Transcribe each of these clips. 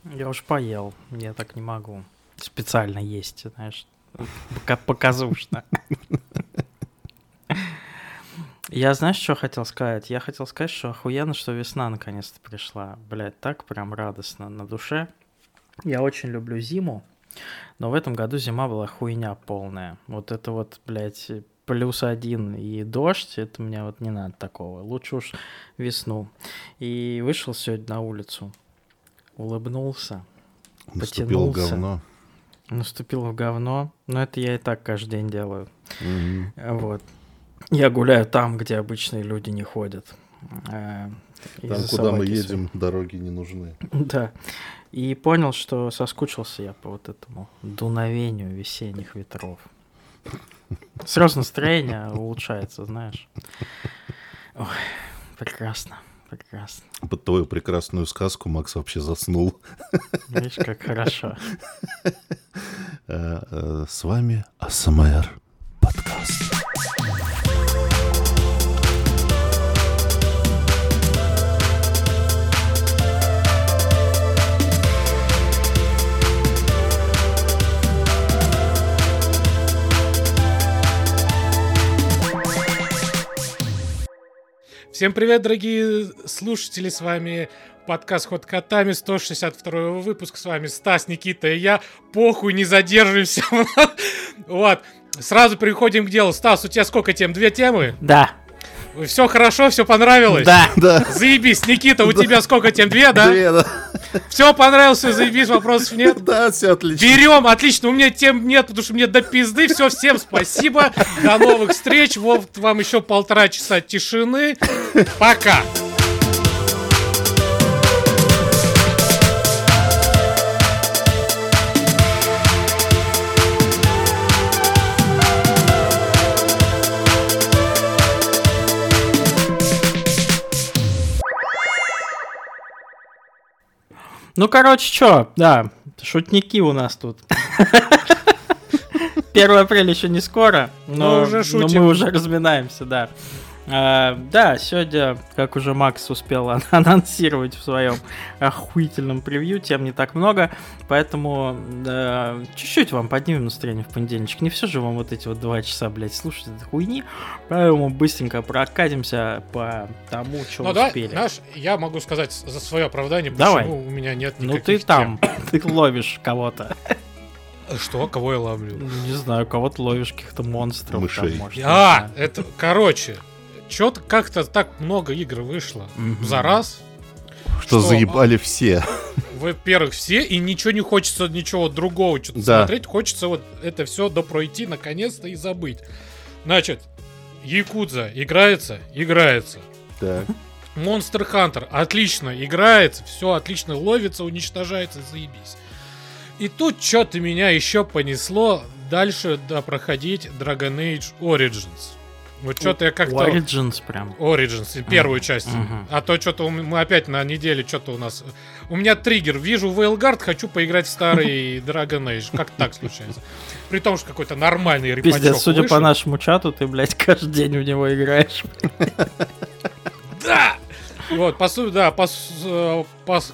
Я уж поел, я так не могу. Специально есть, знаешь, показушно. Я, знаешь, что хотел сказать? Я хотел сказать, что охуенно, что весна наконец-то пришла. Блядь, так прям радостно на душе. Я очень люблю зиму, но в этом году зима была хуйня полная. Вот это вот, блядь, +1 и дождь, это мне вот не надо такого. Лучше уж весну. И вышел сегодня на улицу, улыбнулся, Наступило потянулся. говно. Наступил в говно, но это я и так каждый день делаю. Мгм. Я гуляю там, где обычные люди не ходят. Там, куда мы едем, дороги не нужны. Да. И понял, что соскучился я по вот этому дуновению весенних ветров. Сразу настроение улучшается, знаешь. Ой, прекрасно, прекрасно. Под твою прекрасную сказку Макс вообще заснул. Видишь, как хорошо. С вами АСМР подкаст. Всем привет, дорогие слушатели, с вами подкаст «Ход котами», 162 выпуск, с вами Стас, Никита и я. Похуй, не задерживаемся. Вот, сразу переходим к делу. Стас, у тебя сколько тем? 2 темы? Да. Все хорошо, все понравилось? Да. Заебись. Никита, у тебя сколько тем? 2, да? 2, да. Все понравилось, все заебись, вопросов нет? Да, все отлично. Берем, отлично, у меня тем нет, потому что мне до пизды. Все, всем спасибо, до новых встреч. Вот вам еще 1,5 часа тишины. Пока. Ну, короче, что, да, шутники у нас тут. 1 апреля еще не скоро, но уже шутим. мы уже разминаемся, да. Да, сегодня, как уже Макс успел анонсировать в своем охуительном превью, тем не так много, поэтому чуть-чуть вам поднимем настроение в понедельничек. Не все же вам вот эти вот 2 часа, блядь, слушать этой хуйни, поэтому быстренько прокатимся по тому, что успели. Знаешь, я могу сказать за свое оправдание, Давай. почему у меня нет никаких Ну ты там, ты ловишь кого-то. Что? Кого я ловлю? Не знаю, кого-то ловишь, каких-то монстров. Мышей. Там, может, не знаю. Это, короче, что-то как-то так много игр вышло за раз. Что заебали все. Во-первых, все, и ничего не хочется, ничего другого что-то Да. смотреть. Хочется вот это все допройти наконец-то и забыть. Значит, Якудза играется? Играется. Так. Monster Hunter отлично играется, все отлично ловится, уничтожается, заебись. И тут что-то меня еще понесло дальше проходить Dragon Age Origins. Вот что-то я как-то... Origins прям. Origins, первую часть. А то что-то мы опять на неделе, что-то у нас... У меня триггер. Вижу Veilguard, хочу поиграть в старый Dragon Age. Как так случается? При том, что какой-то нормальный репачок Пиздец, судя вышел. по нашему чату, ты, блядь, каждый день в него играешь. Да! Вот, по сути, да, Пасу.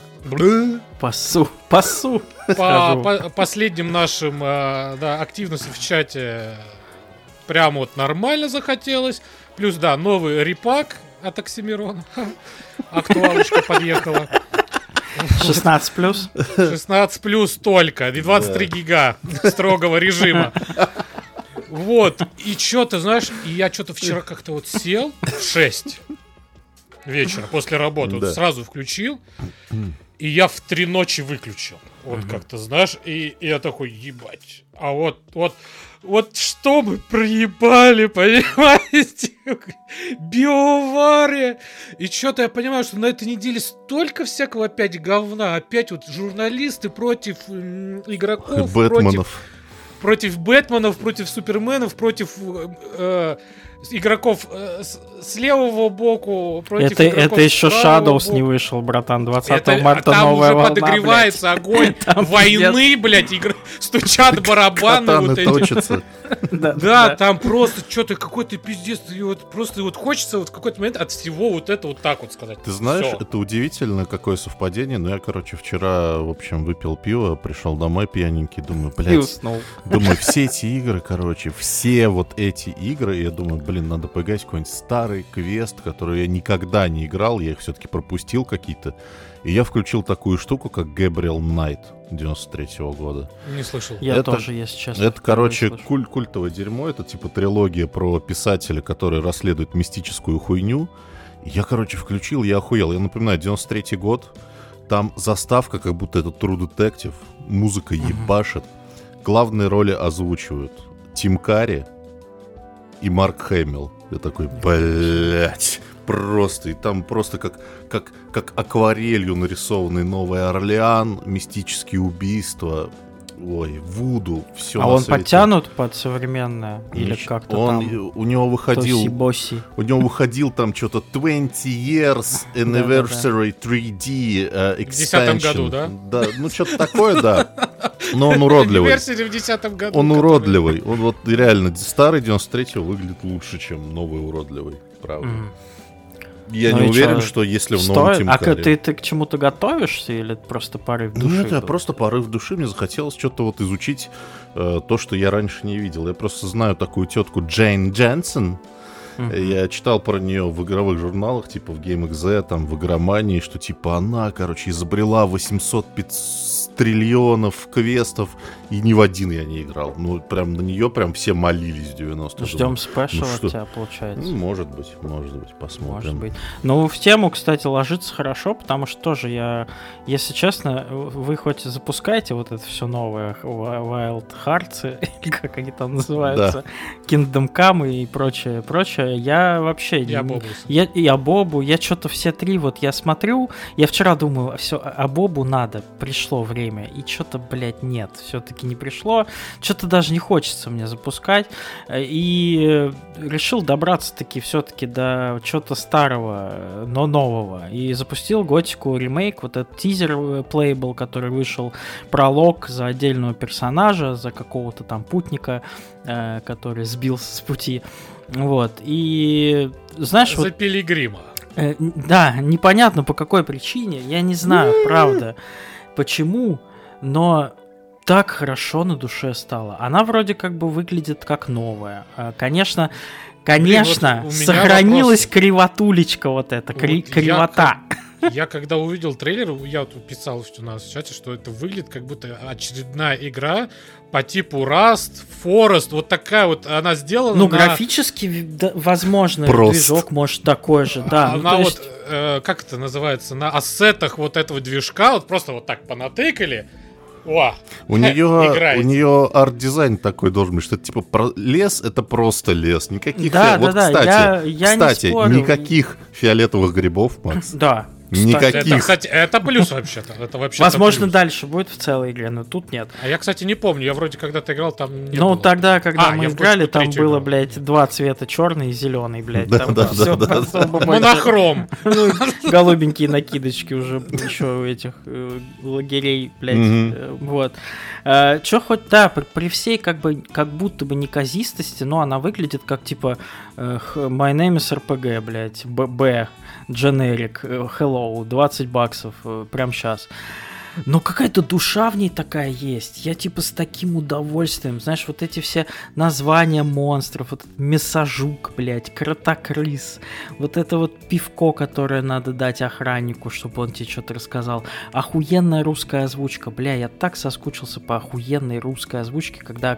по последним нашим активностям в чате прям вот нормально захотелось. Плюс, да, новый репак от Оксимирона. Актуалочка подъехала. 16 плюс. 16 плюс только. И 23 гига строгого режима. Вот. И что-то, знаешь, и я что-то вчера как-то вот сел в 6 вечера после работы. Вот Да. сразу включил. И я в 3 ночи выключил. Вот как-то, знаешь, и я такой, ебать. А вот что мы проебали, понимаете? Биовария. И что-то я понимаю, что на этой неделе столько всякого опять говна. Опять вот журналисты против игроков. Бэтменов. Против Бэтменов, против Суперменов, против игроков с левого боку против игроков это еще с правого Shadows боку. не вышел, братан. 20 марта там новая уже волна, подогревается огонь Там войны, блядь, стучат барабаны Катаны вот эти. точатся. Да, там просто что-то какой-то пиздец, и вот просто вот хочется вот в какой-то момент от всего вот это вот так вот сказать. Ты знаешь, Всё. это удивительно, какое совпадение. Но я, вчера, в общем, выпил пиво, пришел домой пьяненький, думаю, И блядь, уснул. думаю, все эти игры, все вот эти игры, я думаю, блин, надо поиграть в какой-нибудь старый квест, который я никогда не играл, я их все-таки пропустил какие-то. И я включил такую штуку, как Gabriel Knight 93-го года. Не слышал. Я Это- тоже, если честно. Это, короче, слышу. культовое дерьмо. Это типа трилогия про писателя, который расследует мистическую хуйню. Я, включил, я охуел. Я напоминаю, 93-й год. Там заставка, как будто это True Detective. Музыка ебашит. Главные роли озвучивают Тим Карри и Марк Хэмилл. Я такой, блять, просто. И там просто как акварелью нарисованный Новый Орлеан, мистические убийства. Ой, Вуду, все. А он подтянут под современное? Или как-то он, там? у него выходил, Тоси-боси. у него выходил там что-то 20 years anniversary 3D В 10-м expansion. году, да? Да, ну что-то такое, да. Но он уродливый. Версия в 10-м году. Он которая- уродливый. Он вот реально старый 93-го выглядит лучше, чем новый уродливый. Правда. Мгм. Я Ну не и уверен, чё, что если в новом Стоит? Тим А Карри- ты к чему-то готовишься или это просто порыв души? Нет, это был? просто порыв души. Мне захотелось что-то вот изучить, то, что я раньше не видел. Я просто знаю такую тетку Джейн Дженсен. Мгм. Я читал про нее в игровых журналах, типа в GameXZ, там, в Игромании, что типа она, изобрела 800 триллионов квестов, и ни в один я не играл. Ну, прям на нее прям все молились в 90-х. Ждем спешл ну от что? тебя, получается. Ну, может быть, посмотрим. Может быть. Ну, в тему, кстати, ложится хорошо, потому что тоже я, если честно, вы хоть и запускаете вот это все новое, Wild Hearts, или как они там называются, Kingdom Come и прочее, я вообще... Я не- Бобус. Я Бобу, я что-то все три, вот я смотрю, я вчера думаю, все, а Бобу надо, пришло время, и что-то, блядь, нет, все-таки не пришло, что-то даже не хочется мне запускать, и решил добраться-таки все-таки до чего-то старого, но нового, и запустил Готику ремейк, вот этот тизер плейбл, который вышел, пролог за отдельного персонажа, за какого-то там путника, который сбился с пути, вот, и знаешь, За вот Пилигрима. да, непонятно по какой причине, я не знаю, правда, почему, но так хорошо на душе стало. Она вроде как бы выглядит как новая. Конечно, вот у меня сохранилась вопрос. кривотулечка вот эта, Вот я кривота. Я когда увидел трейлер, я вот писал у нас в чате, что это выглядит как будто очередная игра по типу Rust, Forest, вот такая вот она сделана. Ну, на- графически, да, возможно, Прост. движок может такой же, да. ну, Она то вот, есть- как это называется, на ассетах вот этого движка, вот просто вот так понатыкали. О, У нее играйте. арт-дизайн такой должен быть, что это типа лес, это просто лес. Никаких Да, вот, да, кстати, я не кстати, спорю. никаких фиолетовых грибов, Макс. Да. Никаких. Это, кстати, это плюс вообще-то. Это вообще Возможно, плюс. дальше будет в целой игре, но тут нет. А я, кстати, не помню. Я вроде когда-то играл, там не Ну, было. тогда, когда А, мы я в играли, Готику там 3 было, играл. блядь, два цвета, черный и зеленый, блядь. Да, Там да, всё да, особо больше. Монохром. Ну, голубенькие накидочки уже еще у этих лагерей, блядь. Мгм. Вот. Че хоть, да, при всей как будто бы неказистости, но она выглядит как типа My name is RPG, блядь, Б, generic, hello, 20 баксов, прям сейчас. Но какая-то душа в ней такая есть. Я типа с таким удовольствием, знаешь, вот эти все названия монстров, вот этот мясожук, блядь, кротокрыс, вот это вот пивко, которое надо дать охраннику, чтобы он тебе что-то рассказал. Охуенная русская озвучка, бля, я так соскучился по охуенной русской озвучке, когда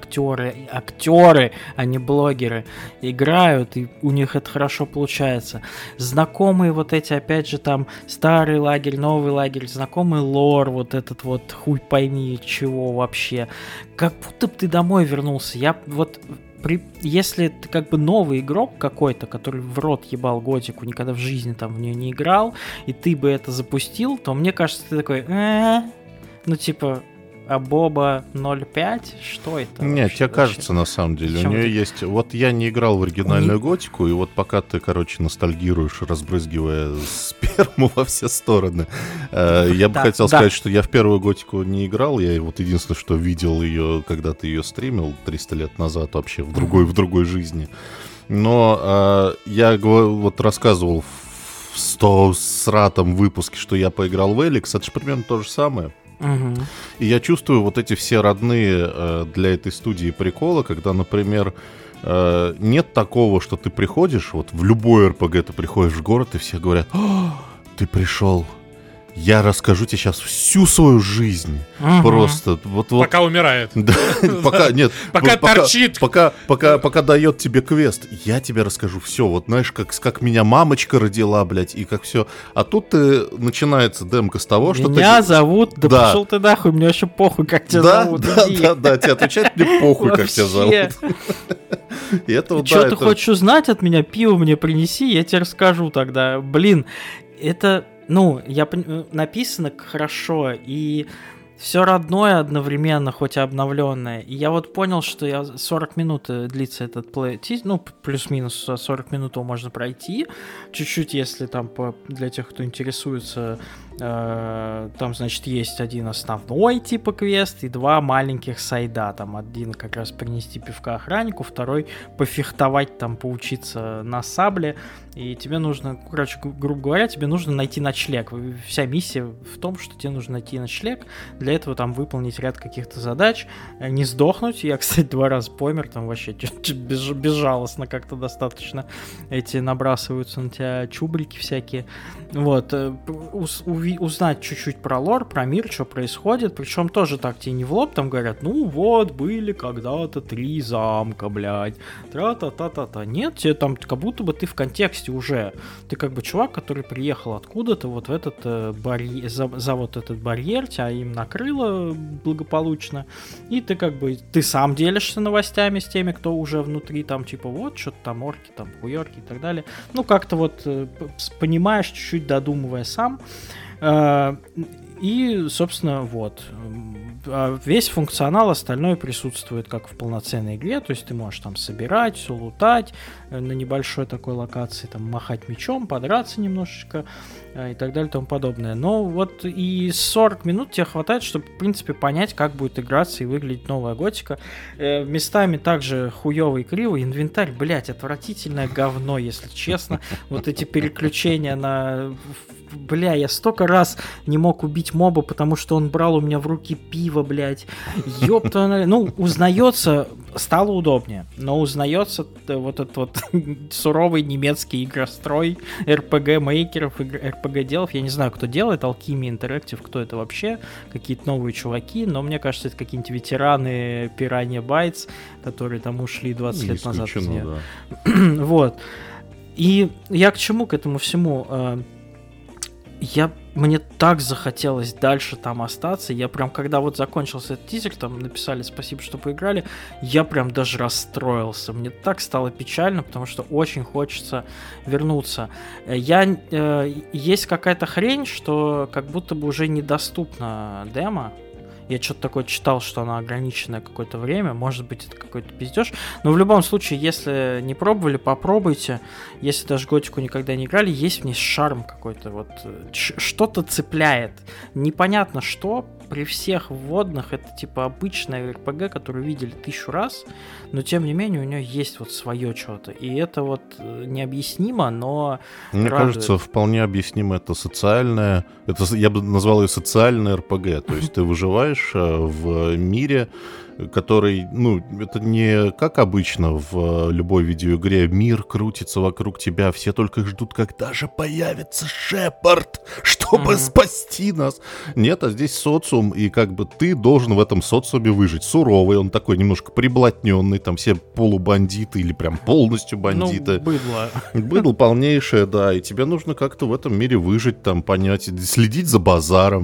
актеры, а не блогеры, играют, и у них это хорошо получается. Знакомые вот эти, опять же, там, старый лагерь, новый лагерь, знакомый лор, вот этот вот хуй пойми чего вообще. Как будто бы ты домой вернулся. Я вот... Если ты как бы новый игрок какой-то, который в рот ебал Готику, никогда в жизни там в нее не играл, и ты бы это запустил, то мне кажется, ты такой... Ну, типа... Боба 05? Что это? Нет, вообще? тебе кажется, на самом деле. Зачем У нее ты- есть... Вот я не играл в оригинальную готику, и вот пока ты, короче, ностальгируешь, разбрызгивая сперму во все стороны, я бы Да, хотел да. сказать, что я в первую готику не играл. Я вот единственное, что видел ее, когда ты ее стримил 300 лет назад вообще в другой жизни. Но я вот рассказывал в 100-сратом выпуске, что я поиграл в Эликс. Это же примерно то же самое. Мгм. И я чувствую вот эти все родные для этой студии приколы, когда, например, нет такого, что ты приходишь, вот в любой РПГ ты приходишь в город, и все говорят: «О, ты пришел, я расскажу тебе сейчас всю свою жизнь». Мгм. Просто вот. Пока умирает. Да, пока, нет, Пока торчит. Пока дает тебе квест, я тебе расскажу все. Вот знаешь, как меня мамочка родила, блядь, и как все. А тут начинается демка с того, что Меня зовут, да, Да. пошел ты нахуй, мне вообще похуй, как тебя Да, зовут. да, иди. да, тебе отвечать мне похуй, как тебя Вообще. зовут. И это вот, Что да, ты это- хочешь узнать от меня? Пиво мне принеси, я тебе расскажу тогда. Блин, это, написано хорошо, и все родное одновременно, хоть и обновленное. И я вот понял, что 40 минут длится этот плей, плюс-минус 40 минут его можно пройти. Чуть-чуть, если там для тех, кто интересуется, там, значит, есть один основной типа квест и два маленьких сайда. Там один как раз принести пивка охраннику, второй пофехтовать, там, поучиться на сабле. И тебе нужно, короче, грубо говоря, тебе нужно найти ночлег. Вся миссия в том, что тебе нужно найти ночлег. Для этого там выполнить ряд каких-то задач, не сдохнуть. Я, кстати, 2 раза помер, там вообще безжалостно как-то достаточно эти набрасываются на тебя чубрики всякие. Вот. Узнать чуть-чуть про лор, про мир, что происходит. Причем тоже так тебе не в лоб, там говорят: ну вот, были когда-то 3 замка, блядь. Тра-та-та-та-та. Нет, тебе там как будто бы ты в контексте уже. Ты как бы чувак, который приехал откуда-то вот в этот за вот этот барьер, тебя им накрыло благополучно. И ты как бы, ты сам делишься новостями с теми, кто уже внутри, там типа вот, что-то там орки, там хуёрки и так далее. Ну как-то вот понимаешь, чуть-чуть додумывая сам. И, собственно, вот. Весь функционал остальной присутствует как в полноценной игре, то есть ты можешь там собирать, все лутать на небольшой такой локации, там махать мечом, подраться немножечко и так далее и тому подобное. Но вот и 40 минут тебе хватает, чтобы, в принципе, понять, как будет играться и выглядеть новая готика. Местами также хуёвый и кривый. Инвентарь, блять, отвратительное говно, если честно. Вот эти переключения на... Бля, я столько раз не мог убить моба, потому что он брал у меня в руки пиво, блядь. Ёпта, ну, узнается, стало удобнее, но узнается вот этот вот суровый немецкий игрострой РПГ-мейкеров, РПГ-делов. Я не знаю, кто делает, Alchemy Interactive, кто это вообще, какие-то новые чуваки, но мне кажется, это какие-нибудь ветераны Piranha Bytes, которые там ушли 20 лет назад. Исключено, да. Вот. И я к чему, к этому всему? Мне так захотелось дальше там остаться. Я прям, когда вот закончился этот тизер, там написали спасибо, что поиграли, я прям даже расстроился. Мне так стало печально, потому что очень хочется вернуться. Есть какая-то хрень, что как будто бы уже недоступна демо. Я что-то такое читал, что она ограниченная какое-то время. Может быть, это какой-то пиздеж. Но в любом случае, если не пробовали, попробуйте. Если даже готику никогда не играли, есть в ней шарм какой-то. Вот что-то цепляет. Непонятно что. При всех вводных это типа обычная РПГ, которую видели 1000 раз. Но тем не менее у нее есть вот свое что-то. И это вот необъяснимо, но Мне радует. кажется, вполне объяснимо это социальное... Я бы назвал ее социальное РПГ. То есть ты выживаешь в мире, который, ну, это не как обычно в любой видеоигре. Мир крутится вокруг тебя, все только ждут, когда же появится Шепард, чтобы спасти нас. Нет, а здесь социум, и как бы ты должен в этом социуме выжить. Суровый, он такой немножко приблотненный, там все полубандиты или прям полностью бандиты. Ну, быдло. Быдло полнейшее, да, и тебе нужно как-то в этом мире выжить, там, понять, следить за базаром.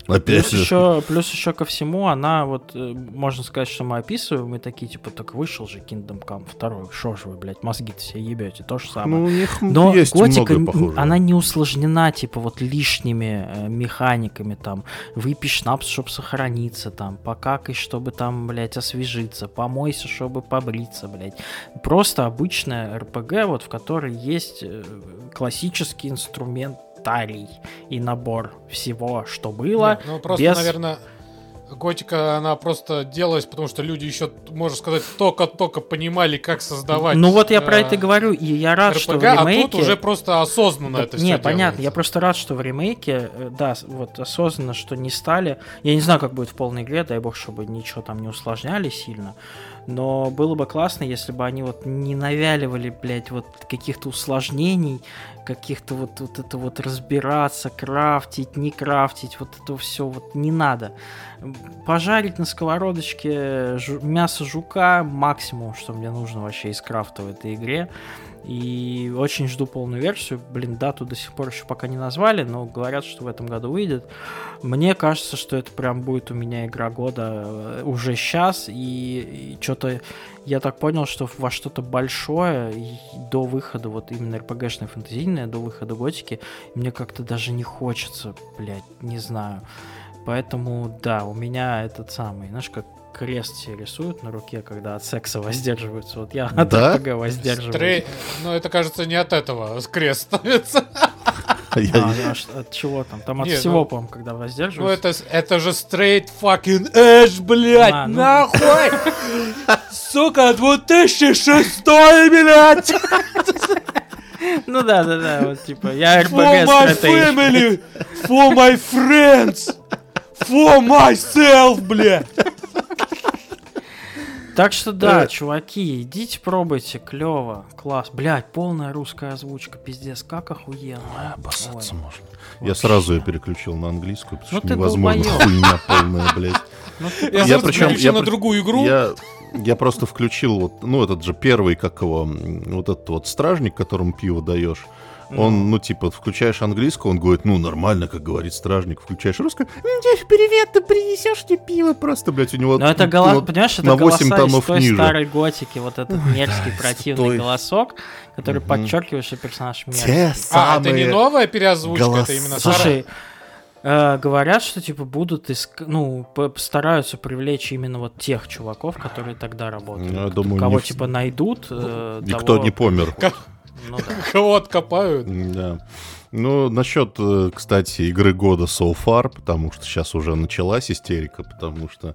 Опять Плюс еще ко всему, она вот, можно сказать, что мы описываем, мы такие, типа, так вышел же Kingdom Come 2, шо ж вы, блядь, мозги-то себе ебете, то же самое. Ну, у них Но есть Готика, многое похожее. она не усложнена, типа, вот лишними механиками, там, выпей шнапс, чтобы сохраниться, там, покакай, чтобы там, блядь, освежиться, помойся, чтобы побриться, блядь. Просто обычная РПГ, вот, в которой есть классический инструментарий и набор всего, что было. Нет, ну просто, без... наверное, Готика, она просто делалась, потому что люди еще, можно сказать, только-только понимали, как создавать. Ну вот я про это говорю, и я рад, РПГ, что в ремейке... а тут уже просто осознанно это все Не, понятно, делается. я просто рад, что в ремейке, да, вот осознанно, что не стали... Я не знаю, как будет в полной игре, дай бог, чтобы ничего там не усложняли сильно, но было бы классно, если бы они вот не навяливали, блядь, вот каких-то усложнений, каких-то вот это вот разбираться, крафтить, не крафтить, вот это все вот не надо. Пожарить на сковородочке мясо жука максимум, что мне нужно вообще из крафта в этой игре. И очень жду полную версию. Блин, дату до сих пор еще пока не назвали, но говорят, что в этом году выйдет. Мне кажется, что это прям будет у меня игра года уже сейчас. И что-то я так понял, что во что-то большое до выхода, вот именно РПГшное фэнтезийное, до выхода Готики, мне как-то даже не хочется, блядь, не знаю. Поэтому, да, у меня этот самый, знаешь, как крест себе рисуют на руке, когда от секса воздерживаются. Вот я от РПГ воздерживаюсь. Ну, это, кажется, не от этого крест ставится. От чего там? Там от всего, по-моему, когда воздерживаются. Ну, это же straight fucking edge, блядь, нахуй! Сука, 2006, блядь! Ну да, вот типа, я РПГ For my family, for my friends, for myself, блядь! Так что да, чуваки, идите пробуйте, клево, класс. Блядь, полная русская озвучка, пиздец, как охуенно. Обоссаться можно. Я сразу ее переключил на английскую, потому что ты невозможно, долбоёб. хуйня полная, блядь. Я переключил на другую игру. Я просто включил вот, ну, этот же первый, как его, вот этот вот стражник, которому пиво даешь. Он, ну, типа, включаешь английскую, он говорит, ну, нормально, как говорит стражник. Включаешь русскую, привет, ты принесешь мне пиво? Просто, блядь, у него... Ну, это голос, понимаешь, это на 8 голоса из томов той ниже. старой готики, вот этот мерзкий, противный голосок, который подчеркивает, что персонаж мерзкий. Те А, это не самые новая переозвучка, это именно старая? Слушай, говорят, что типа будут постараются привлечь именно вот тех чуваков, которые тогда работают. Ну, я думаю, кого не типа найдут. никто того... не помер. Ну, да. Кого откопают? Да. Ну, насчет, кстати, игры года So Far, потому что сейчас уже началась истерика, потому что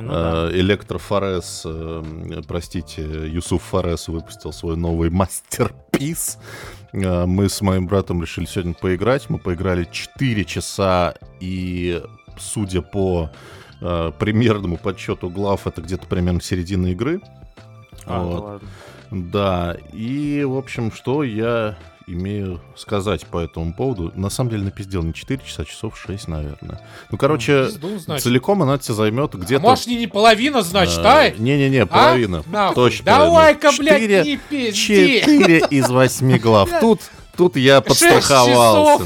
Электрофорес, простите, Юсуф Форес выпустил свой новый мастерпис. Мы с моим братом решили сегодня поиграть. Мы поиграли 4 часа, и, судя по примерному подсчету глав, это где-то примерно середина игры. Вот. Ладно. Да, и, в общем, что я имею сказать по этому поводу. На самом деле напиздел не 4 часа, часов 6, наверное. Ну, короче, целиком она тебя займет где-то... Может, не половина, значит, а? Не-не-не, половина. Точно. Давай-ка, блядь, не пизди. 4 из 8 глав. Тут я подстраховался.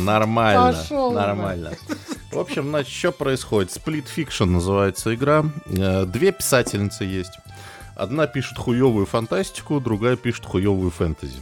Нормально. В общем, значит, что происходит? Split Fiction называется игра. 2 писательницы есть. Одна пишет хуёвую фантастику, другая пишет хуёвую фэнтези.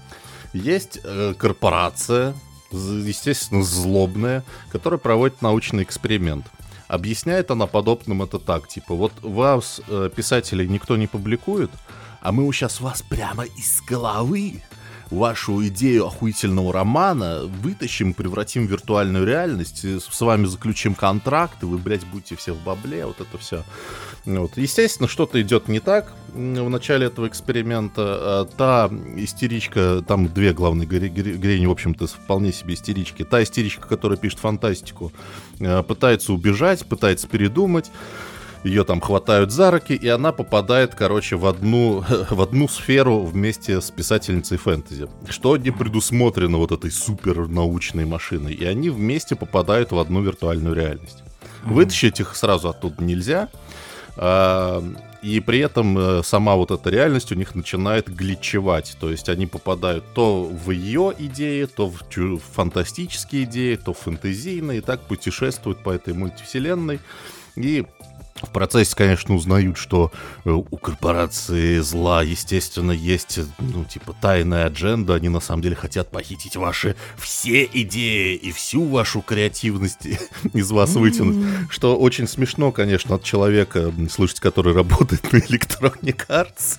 Есть корпорация, естественно, злобная, которая проводит научный эксперимент. Объясняет она подобным это так, типа, вот вас, писателей, никто не публикует, а мы сейчас вас прямо из головы, вашу идею охуительного романа вытащим, превратим в виртуальную реальность, с вами заключим контракт, и вы, блядь, будете все в бабле, вот это все. Вот. Естественно, что-то идет не так в начале этого эксперимента. Та истеричка, там 2 главные героини, в общем-то, вполне себе истерички. Та истеричка, которая пишет фантастику, пытается убежать, пытается передумать. Ее там хватают за руки, и она попадает, короче, в одну сферу вместе с писательницей фэнтези. Что не предусмотрено вот этой супернаучной машиной. И они вместе попадают в одну виртуальную реальность. Вытащить их сразу оттуда нельзя. И при этом сама вот эта реальность у них начинает глитчевать. То есть они попадают то в ее идеи, то в фантастические идеи, то в фэнтезийные. И так путешествуют по этой мультивселенной. И в процессе, конечно, узнают, что у корпорации зла, естественно, есть, ну, типа, тайная адженда. Они, на самом деле, хотят похитить ваши все идеи и всю вашу креативность из вас вытянуть. Что очень смешно, конечно, от человека, слушать, который работает на Electronic Arts.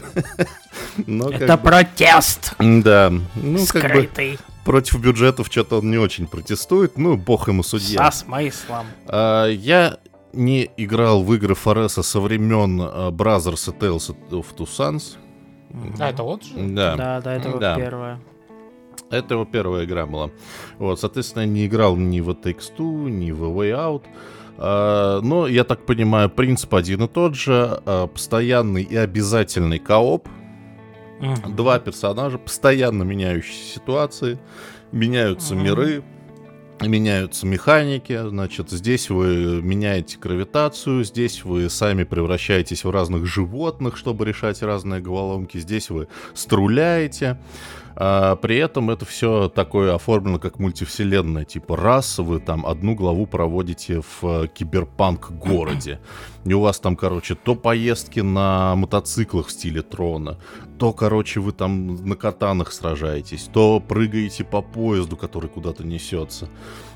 Это протест! Да. Ну, скрытый. Против бюджетов что-то он не очень протестует. Ну, бог ему судья. Со смыслом. Я не играл в игры Фореса со времен Brothers и Tales of Two Sons. Это вот же? Да, это его первая. Это его первая игра была. Вот, соответственно, я не играл ни в It Takes Two, ни в A Way Out. Но, я так понимаю, принцип один и тот же. Постоянный и обязательный кооп. Два персонажа, постоянно меняющиеся ситуации. Меняются миры. Меняются механики, значит, здесь вы меняете гравитацию, здесь вы сами превращаетесь в разных животных, чтобы решать разные головоломки, здесь вы струляете. При этом это все такое оформлено как мультивселенная, типа раз вы там одну главу проводите в киберпанк-городе, и у вас там, короче, то поездки на мотоциклах в стиле Трона, то, короче, вы там на катанах сражаетесь, то прыгаете по поезду, который куда-то несется,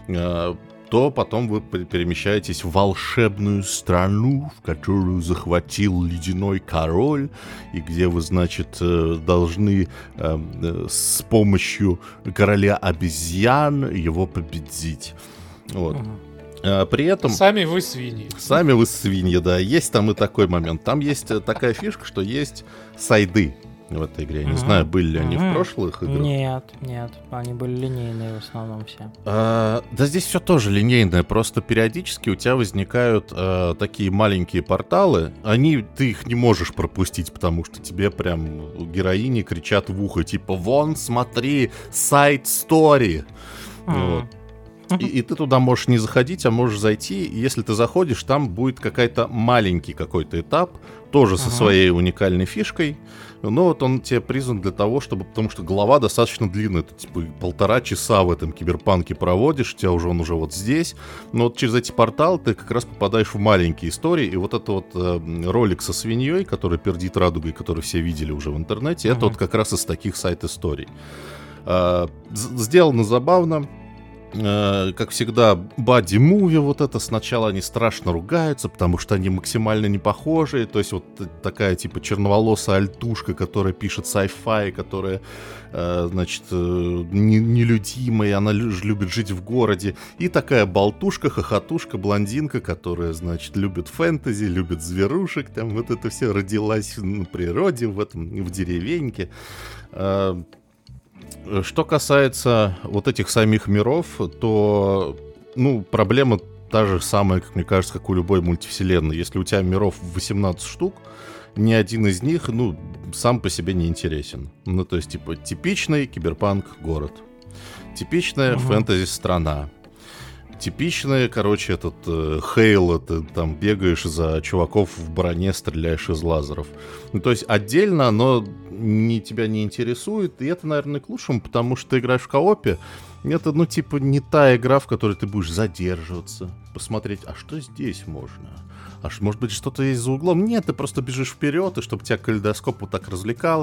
то потом вы перемещаетесь в волшебную страну, в которую захватил ледяной король, и где вы, значит, должны с помощью короля обезьян его победить. Вот. При этом... Сами вы свиньи. Сами вы свиньи, да. Есть там и такой момент. Там есть такая фишка, что есть сайды в этой игре. Я не знаю, были ли они в прошлых играх. Нет. Они были линейные в основном все. Да здесь все тоже линейное. Просто периодически у тебя возникают такие маленькие порталы. Ты их не можешь пропустить, потому что тебе прям героини кричат в ухо. Типа, вон, смотри, сайд-стори. Вот. И ты туда можешь не заходить, а можешь зайти. И если ты заходишь, там будет маленький какой-то этап, тоже со своей уникальной фишкой. Но вот он тебе призван для того, потому что глава достаточно длинная. Ты типа 1,5 часа в этом киберпанке проводишь, у тебя он уже вот здесь. Но вот через эти порталы ты как раз попадаешь в маленькие истории. И вот это вот ролик со свиньей, который пердит радугой, который все видели уже в интернете, это вот как раз из таких сайт-историй. Сделано забавно. Как всегда, бадди-муви вот это. Сначала они страшно ругаются, потому что они максимально не похожие. То есть вот такая типа черноволосая альтушка, которая пишет sci-fi, которая, значит, нелюдимая, она любит жить в городе. И такая болтушка, хохотушка, блондинка, которая, любит фэнтези, любит зверушек. Там вот это все родилась на природе, в деревеньке. Что касается вот этих самих миров, то, проблема та же самая, как мне кажется, как у любой мультивселенной. Если у тебя миров 18 штук, ни один из них, сам по себе не интересен. То есть, типичный киберпанк-город. Типичная фэнтези-страна. Типичный, Хейл, ты там бегаешь за чуваков в броне, стреляешь из лазеров. То есть отдельно оно тебя не интересует, и это, наверное, к лучшему, потому что ты играешь в коопе, это, не та игра, в которой ты будешь задерживаться, посмотреть, а что здесь можно? Может быть, что-то есть за углом? Нет, ты просто бежишь вперед, и чтобы тебя калейдоскоп вот так развлекал.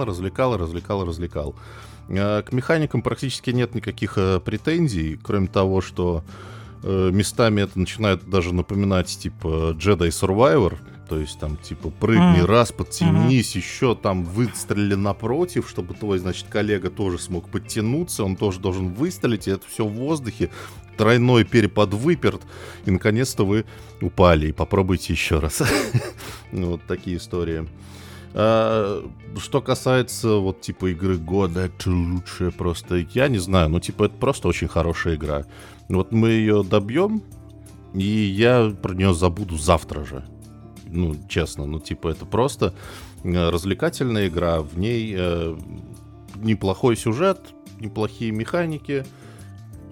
К механикам практически нет никаких претензий, кроме того, что местами это начинает даже напоминать, Jedi Survivor. То есть там, прыгни раз, подтянись, еще там выстрели напротив, чтобы твой, коллега тоже смог подтянуться, он тоже должен выстрелить, и это все в воздухе. Тройной переподвыперт, и наконец-то вы упали, и попробуйте еще раз. Вот такие истории. Что касается игры года, это лучшее просто, я не знаю, это просто очень хорошая игра. Вот мы ее добьем, и я про нее забуду завтра же. Честно, это просто развлекательная игра, в ней неплохой сюжет, неплохие механики,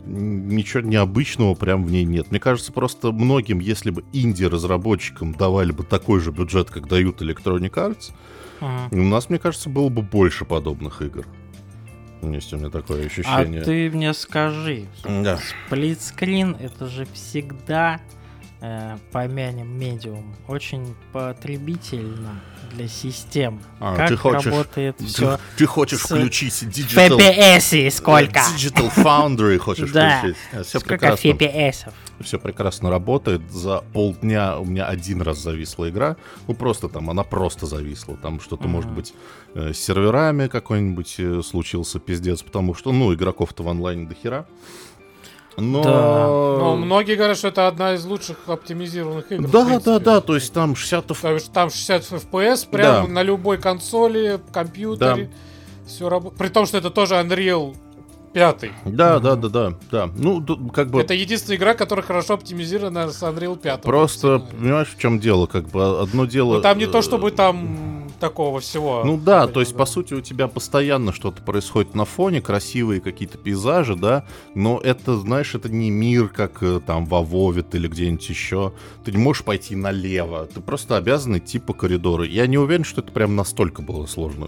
ничего необычного прям в ней нет. Мне кажется, просто многим, если бы инди-разработчикам давали бы такой же бюджет, как дают Electronic Arts, у нас, мне кажется, было бы больше подобных игр. Есть у меня такое ощущение. А ты мне скажи, Да. сплитскрин это же всегда, помянем медиум, очень потребительно для систем. Как ты хочешь, работает все? Ты хочешь с включить Digital... FPS сколько? Digital Foundry хочешь включить. Все Сколько прекрасно. FPS-ов? Все прекрасно работает. За полдня у меня один раз зависла игра. Ну, просто там, она просто зависла. Там что-то, может быть, с серверами какой-нибудь случился пиздец, потому что, ну, игроков-то в онлайне до хера. Но... Но многие говорят, что это одна из лучших оптимизированных игр. Да, то есть там 60... Там 60 FPS прямо Да. на любой консоли, компьютере. Все работает. При том, что это тоже Unreal 5. Да. Ну, как бы... Это единственная игра, которая хорошо оптимизирована с Unreal 5. Просто, понимаешь, в чем дело? Как бы одно дело... Ну, там не то, чтобы там такого всего. Ну да, то есть, по сути, у тебя постоянно что-то происходит на фоне, красивые какие-то пейзажи, да, но это, знаешь, это не мир, как там во Вове или где-нибудь еще. Ты не можешь пойти налево, ты просто обязан идти по коридору. Я не уверен, что это прям настолько было сложно.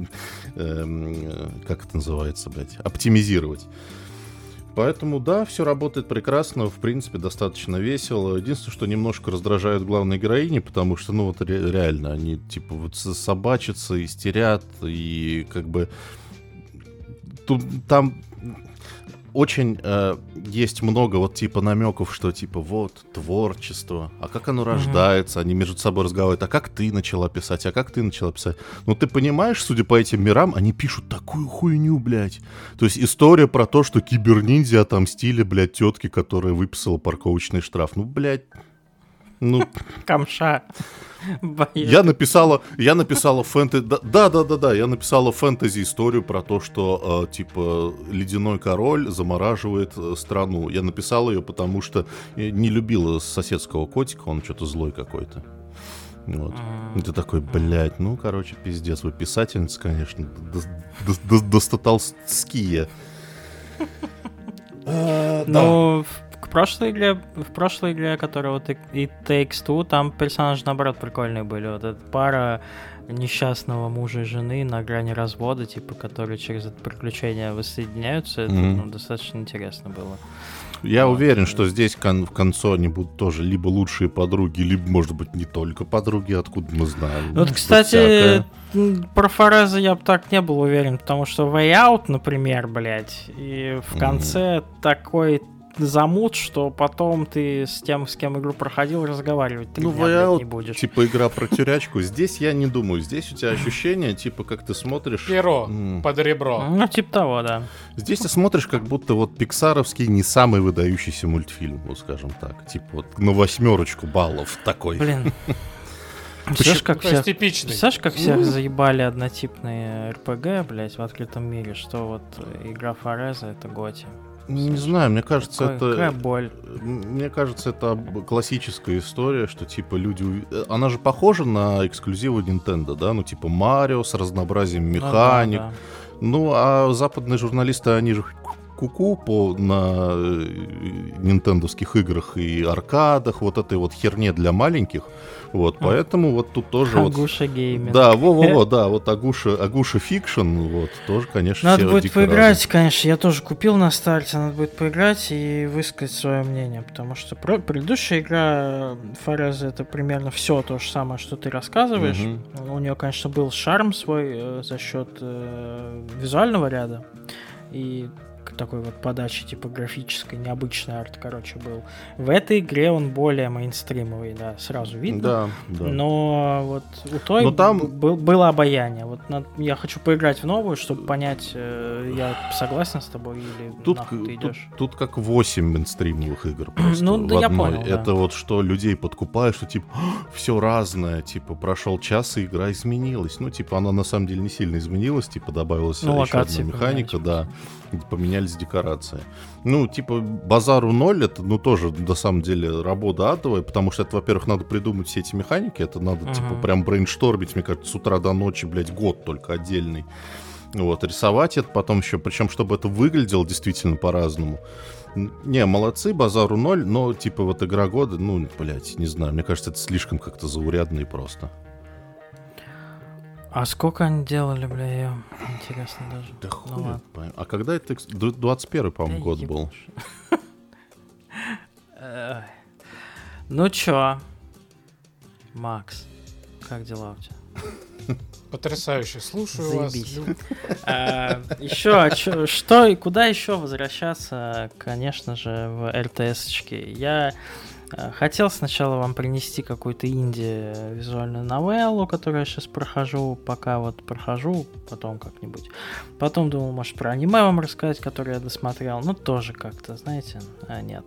Как это называется, блядь? Оптимизировать. Поэтому, да, все работает прекрасно, в принципе, достаточно весело. Единственное, что немножко раздражает главной героини, потому что, ну, вот реально, они, типа, вот собачатся, истерят, и как бы... Там очень есть много вот типа намеков, что типа вот творчество, а как оно рождается, они между собой разговаривают, а как ты начала писать, Ну ты понимаешь, судя по этим мирам, они пишут такую хуйню, блядь. То есть история про то, что киберниндзя отомстили, блядь, тетке, которая выписала парковочный штраф. Ну, блядь, ну... Камша. Я написала фэнтези... Да, я написала фэнтези-историю про то, что, типа, ледяной король замораживает страну. Я написала ее, потому что не любила соседского котика, он что-то злой какой-то. Вот. И ты такой, блядь, ну, короче, пиздец, вы писательница, конечно, достаталские. Ну, в прошлой игре, которая вот It Takes Two, там персонажи, наоборот, прикольные были. Вот эта пара несчастного мужа и жены на грани развода, типа, которые через это приключение воссоединяются, это достаточно интересно было. Я уверен, что здесь в конце они будут тоже либо лучшие подруги, либо, может быть, не только подруги, откуда мы знаем. Вот, кстати, про Фореза я бы так не был уверен, потому что Way Out, например, блядь, и в конце такой замут, что потом ты с тем, с кем игру проходил, разговаривать 3 дня, блядь, не будешь. Типа игра про тюрячку. Здесь я не думаю. Здесь у тебя ощущение, типа, как ты смотришь... Перо под ребро. Ну, типа того, да. Здесь ты смотришь, как будто вот пиксаровский не самый выдающийся мультфильм, вот скажем так. Типа вот на 8 баллов такой. Блин. Представляешь, как всех заебали однотипные РПГ, блядь, в открытом мире, что вот игра Фореза — это готи. Не знаю, мне кажется, Какая боль. Мне кажется, это классическая история, что типа люди... Она же похожа на эксклюзивы Nintendo, да? Ну, типа Марио с разнообразием механик. Да. Ну, а западные журналисты, они же куку на нинтендовских играх и аркадах, вот этой вот херне для маленьких. Вот, поэтому вот тут тоже Агуша гейминг. Да, да, вот Агуша Фикшн, вот, тоже, конечно, надо будет поиграть, разные. конечно, я тоже купил на старте, надо будет поиграть и высказать свое мнение, потому что предыдущая игра Фореза — это примерно все то же самое, что ты рассказываешь. У нее, конечно, был шарм свой за счет визуального ряда и такой вот подачи типа графической, необычный арт, короче, был. В этой игре он более мейнстримовый, да, сразу видно. Да. Но вот у той было обаяние. Вот я хочу поиграть в новую, чтобы понять, я согласен с тобой или нахуй ты идешь. Тут как 8 мейнстримовых игр просто ну, да, я понял, это вот что людей подкупает, что типа все разное, типа прошел час и игра изменилась. Ну, типа она на самом деле не сильно изменилась, типа добавилась еще одна механика, да. Поменялись декорации. Ну, типа, базару ноль, это, ну, тоже, на самом деле, работа адовая, потому что это, во-первых, надо придумать все эти механики, это надо, типа, прям брейнштормить, мне кажется, с утра до ночи, блядь, год только отдельный. Вот, рисовать это потом еще, причем, чтобы это выглядело действительно по-разному. Не, молодцы, базару ноль, но, типа, вот игра года, ну, блядь, не знаю, мне кажется, это слишком как-то заурядно и просто. А сколько они делали, бля, ее? Интересно даже. Да хуй ладно. его поймет. А когда это... 21-й, по-моему, год был. Ну чё, Макс, как дела у тебя? Потрясающе, слушаю вас. Заебись. Еще, что и куда еще возвращаться, конечно же, в РТС-очки. Я хотел сначала вам принести какую-то инди-визуальную новеллу, которую я сейчас прохожу, пока вот прохожу, потом как-нибудь. Потом думал, может, про аниме вам рассказать, которое я досмотрел, но тоже как-то, знаете, нет.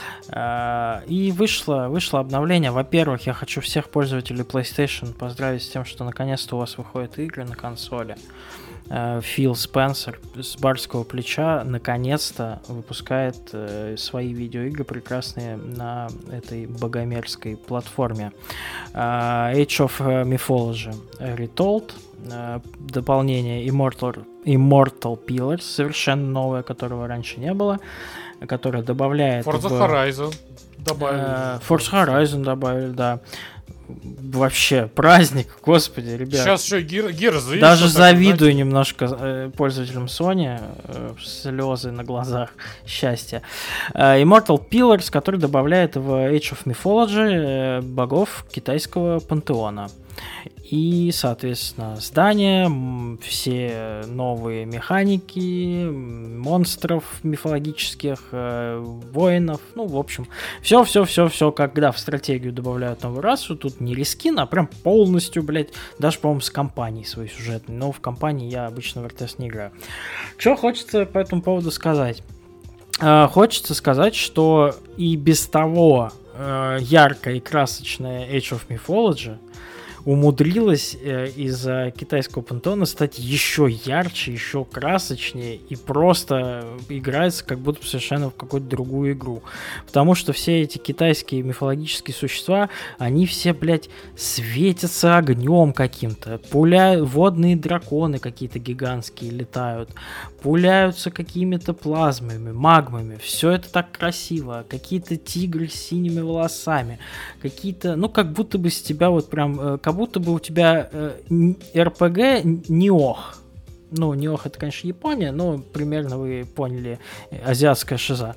И вышло обновление. Во-первых, я хочу всех пользователей PlayStation поздравить с тем, что наконец-то у вас выходят игры на консоли. Фил Спенсер с барского плеча наконец-то выпускает свои видеоигры прекрасные на этой богомерзкой платформе. Age of Mythology Retold, дополнение Immortal Pillars, совершенно новое, которого раньше не было, которое добавляет... Forza Horizon добавили. Forza Horizon добавили, да. Вообще, праздник, господи, ребят. Сейчас еще Gears. Даже завидую немножко пользователям Sony, слезы на глазах, счастья. Immortal Pillars, который добавляет в Age of Mythology богов китайского пантеона. И, соответственно, здания, все новые механики, монстров мифологических, воинов, ну, в общем, все, когда в стратегию добавляют новую расу, тут не рискин, а прям полностью, блядь, даже, по-моему, с компанией свой сюжетный, но в компании я обычно в РТС не играю. Что хочется по этому поводу сказать? Хочется сказать, что и без того яркая и красочная Age of Mythology умудрилась из-за китайского пантеона стать еще ярче, еще красочнее и просто играется как будто совершенно в какую-то другую игру. Потому что все эти китайские мифологические существа, они все, блядь, светятся огнем каким-то, водные драконы какие-то гигантские летают, пуляются какими-то плазмами, магмами, все это так красиво, какие-то тигры с синими волосами, какие-то, ну, как будто бы с тебя вот прям, как будто бы у тебя РПГ Ниох. Ну, Ниох это, конечно, Япония, но примерно вы поняли, азиатская шиза.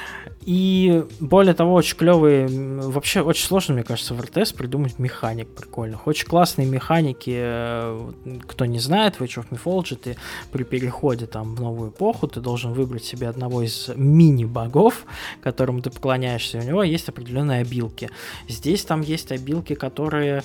И более того, очень клевые, вообще очень сложно, мне кажется, в РТС придумать механик прикольных. Очень классные механики, кто не знает, в Age of Mythology ты при переходе там в новую эпоху, ты должен выбрать себе одного из мини-богов, которому ты поклоняешься, и у него есть определенные обилки. Здесь там есть обилки, которые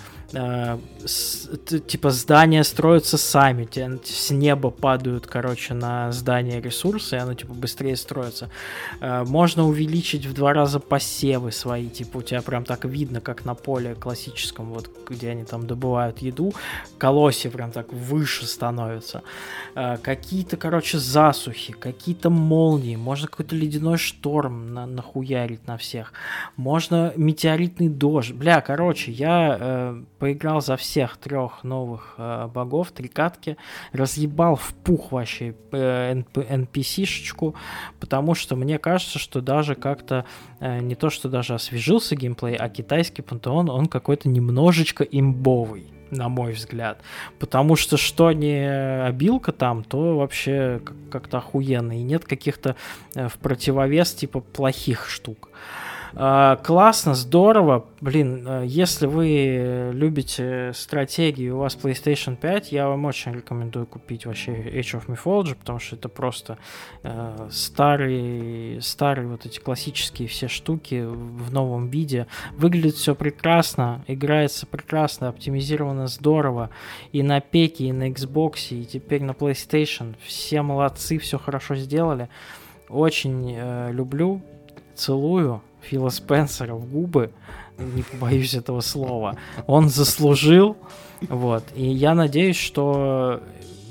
типа здания строятся сами, с неба падают, короче, на здание ресурсы, и оно типа быстрее строится. Можно увеличить в 2 раза посевы свои, типа у тебя прям так видно, как на поле классическом, вот где они там добывают еду, колосья прям так выше становятся. Какие-то, короче, засухи, какие-то молнии, можно какой-то ледяной шторм нахуярить на всех, можно метеоритный дождь. Бля, короче, я поиграл за всех 3 новых богов, 3 катки, разъебал в пух вообще NPC-шечку, потому что мне кажется, что даже как-то не то, что даже освежился геймплей, а китайский пантеон, он какой-то немножечко имбовый, на мой взгляд. Потому что не обилка там, то вообще как-то охуенно. И нет каких-то в противовес типа плохих штук. Классно, здорово. Блин, если вы любите стратегии, у вас PlayStation 5, я вам очень рекомендую купить вообще Age of Mythology, потому что это просто старые вот эти классические все штуки в новом виде. Выглядит все прекрасно, играется прекрасно, оптимизировано здорово и на пеке, и на Xbox, и теперь на PlayStation. Все молодцы, все хорошо сделали. Очень люблю, целую Фила Спенсера в губы, не побоюсь этого слова. Он заслужил, вот. И я надеюсь, что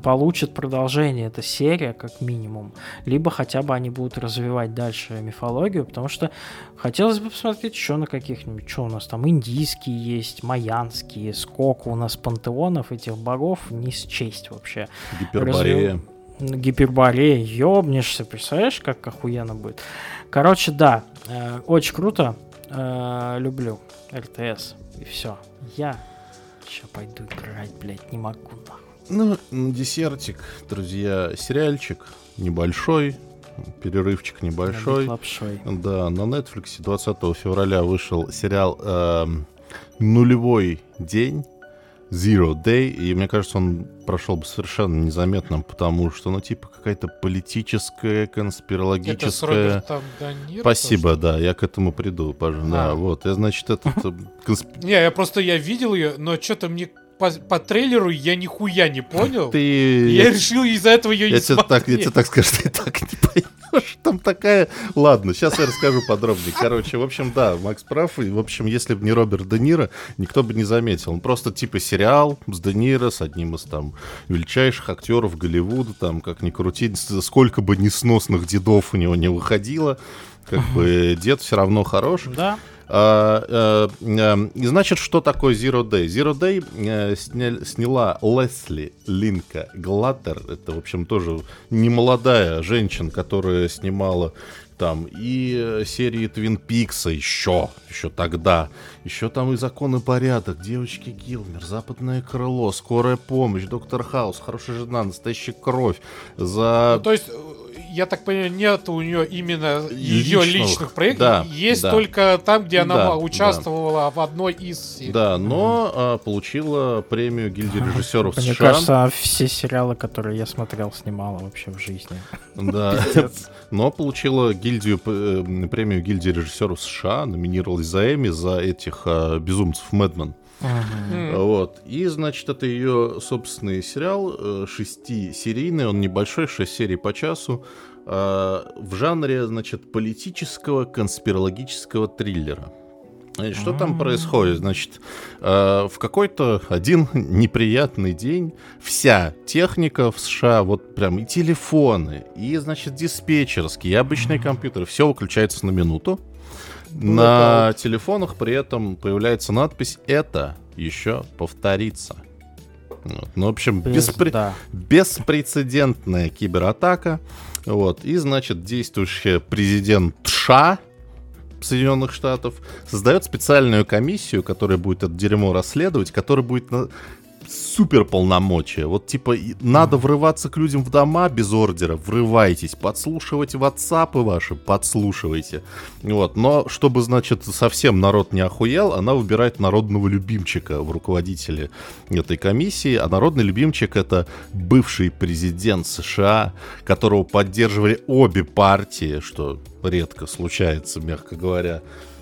получит продолжение эта серия, как минимум, либо хотя бы они будут развивать дальше мифологию, потому что хотелось бы посмотреть еще на каких-нибудь, что у нас там индийские есть, майянские, сколько у нас пантеонов этих богов не счесть вообще. Гиперборея. Гиперборея, ёбнешься, представляешь, как охуенно будет. Короче, да, очень круто, люблю РТС, и все. Я сейчас пойду играть, блядь, не могу, нахуй. Ну, десертик, друзья, сериальчик небольшой, перерывчик небольшой. Да, на Netflix 20 февраля вышел сериал «Нулевой день», Zero Day, и мне кажется, он прошел бы совершенно незаметным, потому что, ну, типа, какая-то политическая, конспирологическая... Это с Робертом Де Ниро? Спасибо, да, я к этому приду, пожалуйста. Да, вот, я, значит, этот... Не, я видел ее, но что-то мне по трейлеру я нихуя не понял. Я решил из-за этого ее не смотреть. Я тебе так скажу, ты так не поймешь. Там такая... Ладно, сейчас я расскажу подробнее. Короче, в общем, да, Макс прав. И, в общем, если бы не Роберт Де Ниро, никто бы не заметил. Он просто типа сериал с Де Ниро, с одним из там величайших актеров Голливуда, там, как ни крути, сколько бы несносных дедов у него не выходило, как бы дед все равно хорош. Да. И значит, что такое Zero Day? Zero Day сняла Лесли Линка Глаттер. Это, в общем, тоже немолодая женщина, которая снимала там и серии Твин Пикса еще тогда. Еще там и Закон и порядок, Девочки Гилмор, Западное крыло, Скорая помощь, Доктор Хаус, Хорошая жена, Настоящая кровь. Ну, то есть... Я так понимаю, нет у нее именно ее личных проектов. Да, есть только там, где она участвовала в одной из... Да, но получила премию гильдии режиссеров США. Мне кажется, все сериалы, которые я смотрел, снимала вообще в жизни. Да, но получила премию гильдии режиссеров США, номинировалась за Эмми за этих безумцев Мэдмен. Вот. И, значит, это ее собственный сериал, 6-серийный, он небольшой, 6 серий по часу, в жанре, значит, политического конспирологического триллера. Значит, что там происходит? Значит, в какой-то один неприятный день вся техника в США, вот прям и телефоны, и, значит, диспетчерские, и обычные компьютеры, все выключается на минуту. На телефонах при этом появляется надпись «Это еще повторится». Вот. Ну, в общем, беспрецедентная кибератака. Вот. И, значит, действующий президент США Соединенных Штатов создает специальную комиссию, которая будет это дерьмо расследовать, которая будет супер полномочия. Вот типа надо врываться к людям в дома без ордера, врывайтесь, подслушивать ватсапы ваши, подслушивайте. Вот. Но чтобы, значит, совсем народ не охуел, она выбирает народного любимчика в руководителе этой комиссии, а народный любимчик — это бывший президент США, которого поддерживали обе партии, что редко случается, мягко говоря,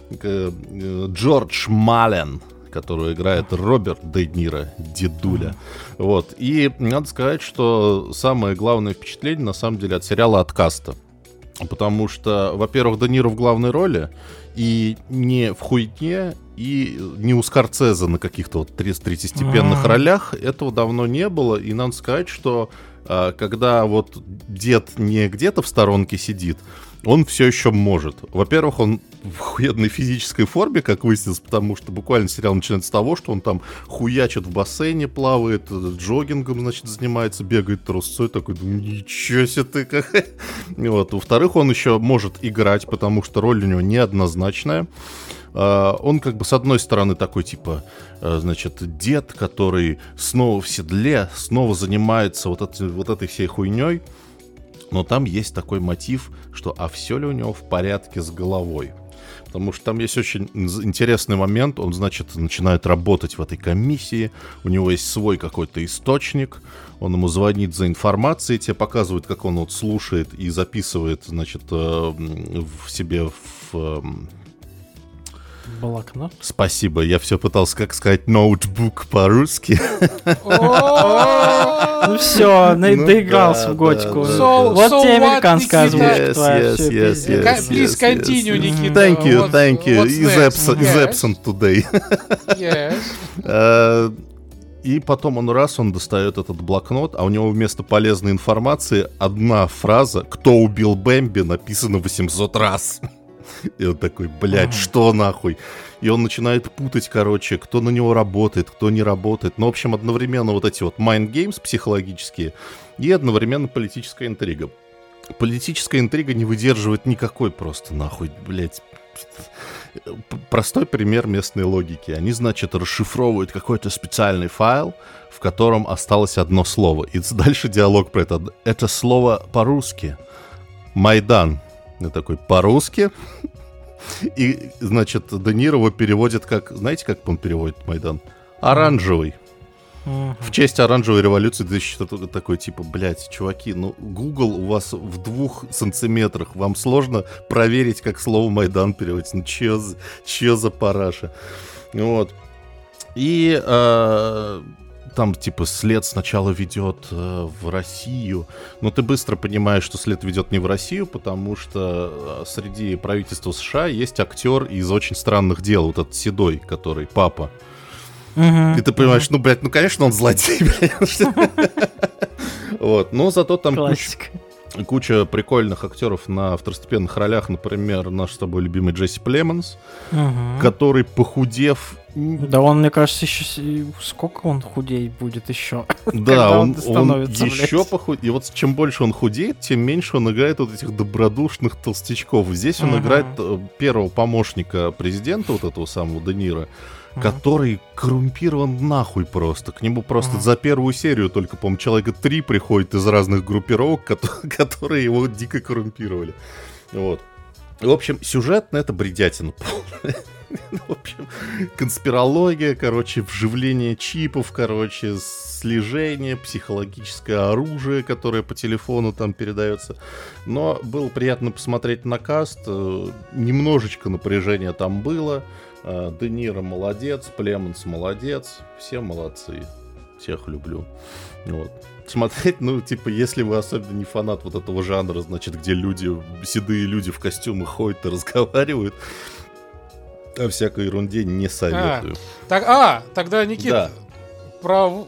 Джордж Маллен, которую играет Роберт Де Ниро, дедуля. Вот. И надо сказать, что самое главное впечатление, на самом деле, от сериала «От каста». Потому что, во-первых, Де Ниро в главной роли, и не в хуйне, и не у Скорсезе на каких-то вот третьестепенных ролях. Этого давно не было. И надо сказать, что когда вот дед не где-то в сторонке сидит, он все еще может. Во-первых, он в охуенной физической форме, как выяснилось, потому что буквально сериал начинается с того, что он там хуячит в бассейне, плавает, джогингом, значит, занимается, бегает трусцой, такой, думаю, ничего себе ты как. Вот. Во-вторых, он еще может играть, потому что роль у него неоднозначная. Он как бы с одной стороны такой типа, значит, дед, который снова в седле, снова занимается вот этой всей хуйней. Но там есть такой мотив, что а все ли у него в порядке с головой? Потому что там есть очень интересный момент. Он, значит, начинает работать в этой комиссии. У него есть свой какой-то источник. Он ему звонит за информацией. Тебе показывают, как он вот слушает и записывает, значит, в себе в... Блокнот? Спасибо, я все пытался, как сказать, ноутбук по-русски. Ну все, доигрался в готику. Вот тебе американская озвучка твоя. Please continue, Никита. Thank you. Is absent today. И потом он достает этот блокнот, а у него вместо полезной информации одна фраза «Кто убил Бэмби?» написана 800 раз. И он такой, блядь, что нахуй? И он начинает путать, короче, кто на него работает, кто не работает. Ну, в общем, одновременно вот эти вот mind games психологические и одновременно политическая интрига. Политическая интрига не выдерживает никакой просто нахуй, блядь. Простой пример местной логики. Они, значит, расшифровывают какой-то специальный файл, в котором осталось одно слово. И дальше диалог про это. Это слово по-русски. Майдан. Я такой, по-русски? И, значит, Де Ниро его переводит как... Знаете, как он переводит Майдан? Оранжевый. В честь оранжевой революции 2004 такой, типа, блядь, чуваки, ну, Google у вас в 2 сантиметрах. Вам сложно проверить, как слово Майдан переводится. Ну, чё за параша? Вот. И там, типа, след сначала ведет в Россию. Но ты быстро понимаешь, что след ведет не в Россию, потому что среди правительства США есть актер из «Очень странных дел», вот этот седой, который папа. И ты понимаешь, ну, блядь, ну, конечно, он злодей, блядь. Вот, но зато там куча прикольных актеров на второстепенных ролях, например, наш с тобой любимый Джесси Племонс, который, похудев... Да он, мне кажется, еще... Сколько он худеть будет еще? Да, он еще похудеет. И вот чем больше он худеет, тем меньше он играет вот этих добродушных толстячков. Здесь он играет первого помощника президента, вот этого самого Де Ниро, который коррумпирован нахуй просто. К нему просто за первую серию только, по-моему, человека 3 приходит из разных группировок, которые его дико коррумпировали. Вот. В общем, сюжетно это бредятина полная. В общем, конспирология, короче, вживление чипов, короче, слежение, психологическое оружие, которое по телефону там передается. Но было приятно посмотреть на каст. Немножечко напряжения там было. Де Ниро молодец, Племонс молодец, все молодцы, всех люблю. Вот. Смотреть, ну, типа, если вы особенно не фанат вот этого жанра, значит, где люди, седые люди в костюмах ходят и разговаривают, о всякой ерунде не советую. Тогда, Никита, про...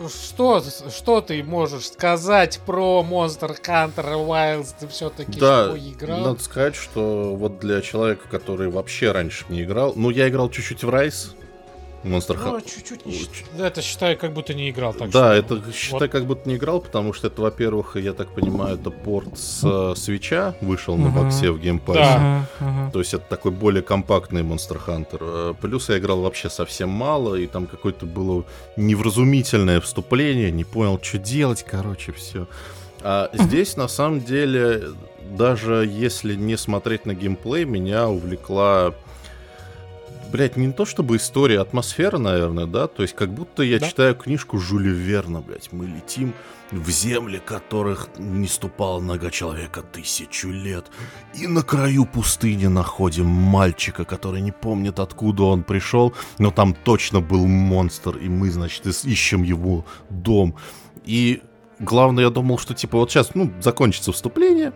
Что ты можешь сказать про Monster Hunter Wilds? Ты все-таки играл? Надо сказать, что вот для человека, который вообще раньше не играл... Ну, я играл чуть-чуть в Rise. Monster Hunter. Чуть-чуть. Это считай, как будто не играл. Так да, что... это считай, как будто не играл, потому что это, во-первых, я так понимаю, это порт с Свитча вышел на боксе в геймпассе. То есть это такой более компактный Monster Hunter. Плюс я играл вообще совсем мало, и там какое-то было невразумительное вступление, не понял, что делать, короче, все. А здесь, на самом деле, даже если не смотреть на геймплей, меня увлекла... Блять, не то чтобы история, атмосфера, наверное, да? То есть как будто я читаю книжку Жюля Верна, блять. Мы летим в земли, которых не ступала нога человека 1000 лет. И на краю пустыни находим мальчика, который не помнит, откуда он пришел. Но там точно был монстр, и мы, значит, ищем его дом. И главное, я думал, что типа вот сейчас, ну, закончится вступление.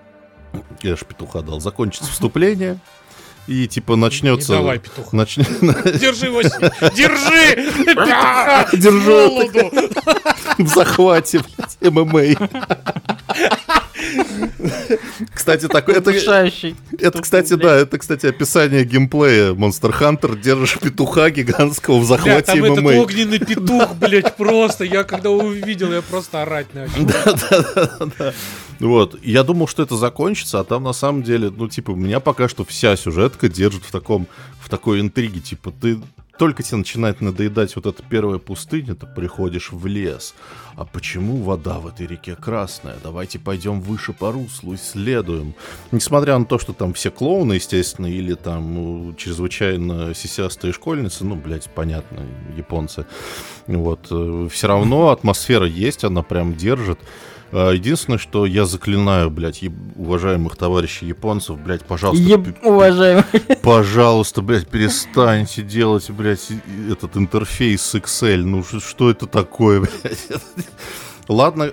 Я же петуха дал. Закончится вступление. И типа начнется... Не давай петуха. Держи его. Держи! Петуха! Держу. В захвате, блядь, ММА. Кстати, такой... Это, кстати, да, это, кстати, описание геймплея Monster Hunter. Держишь петуха гигантского в захвате ММА. Там этот огненный петух, блядь, просто. Я когда увидел, я просто орать начал. Да. Вот, я думал, что это закончится, а там на самом деле, ну, типа, меня пока что вся сюжетка держит в такой интриге, типа, ты только тебе начинает надоедать вот эта первая пустыня, ты приходишь в лес, а почему вода в этой реке красная? Давайте пойдем выше по руслу, исследуем. Несмотря на то, что там все клоуны, естественно, или там чрезвычайно сисястые школьницы, ну, блядь, понятно, японцы, вот, все равно атмосфера есть, она прям держит. Единственное, что я заклинаю, блядь, уважаемых товарищей японцев, блядь, пожалуйста... Уважаемые. Пожалуйста, блядь, перестаньте делать, блядь, этот интерфейс с Excel. Ну, что это такое, блядь? Ладно,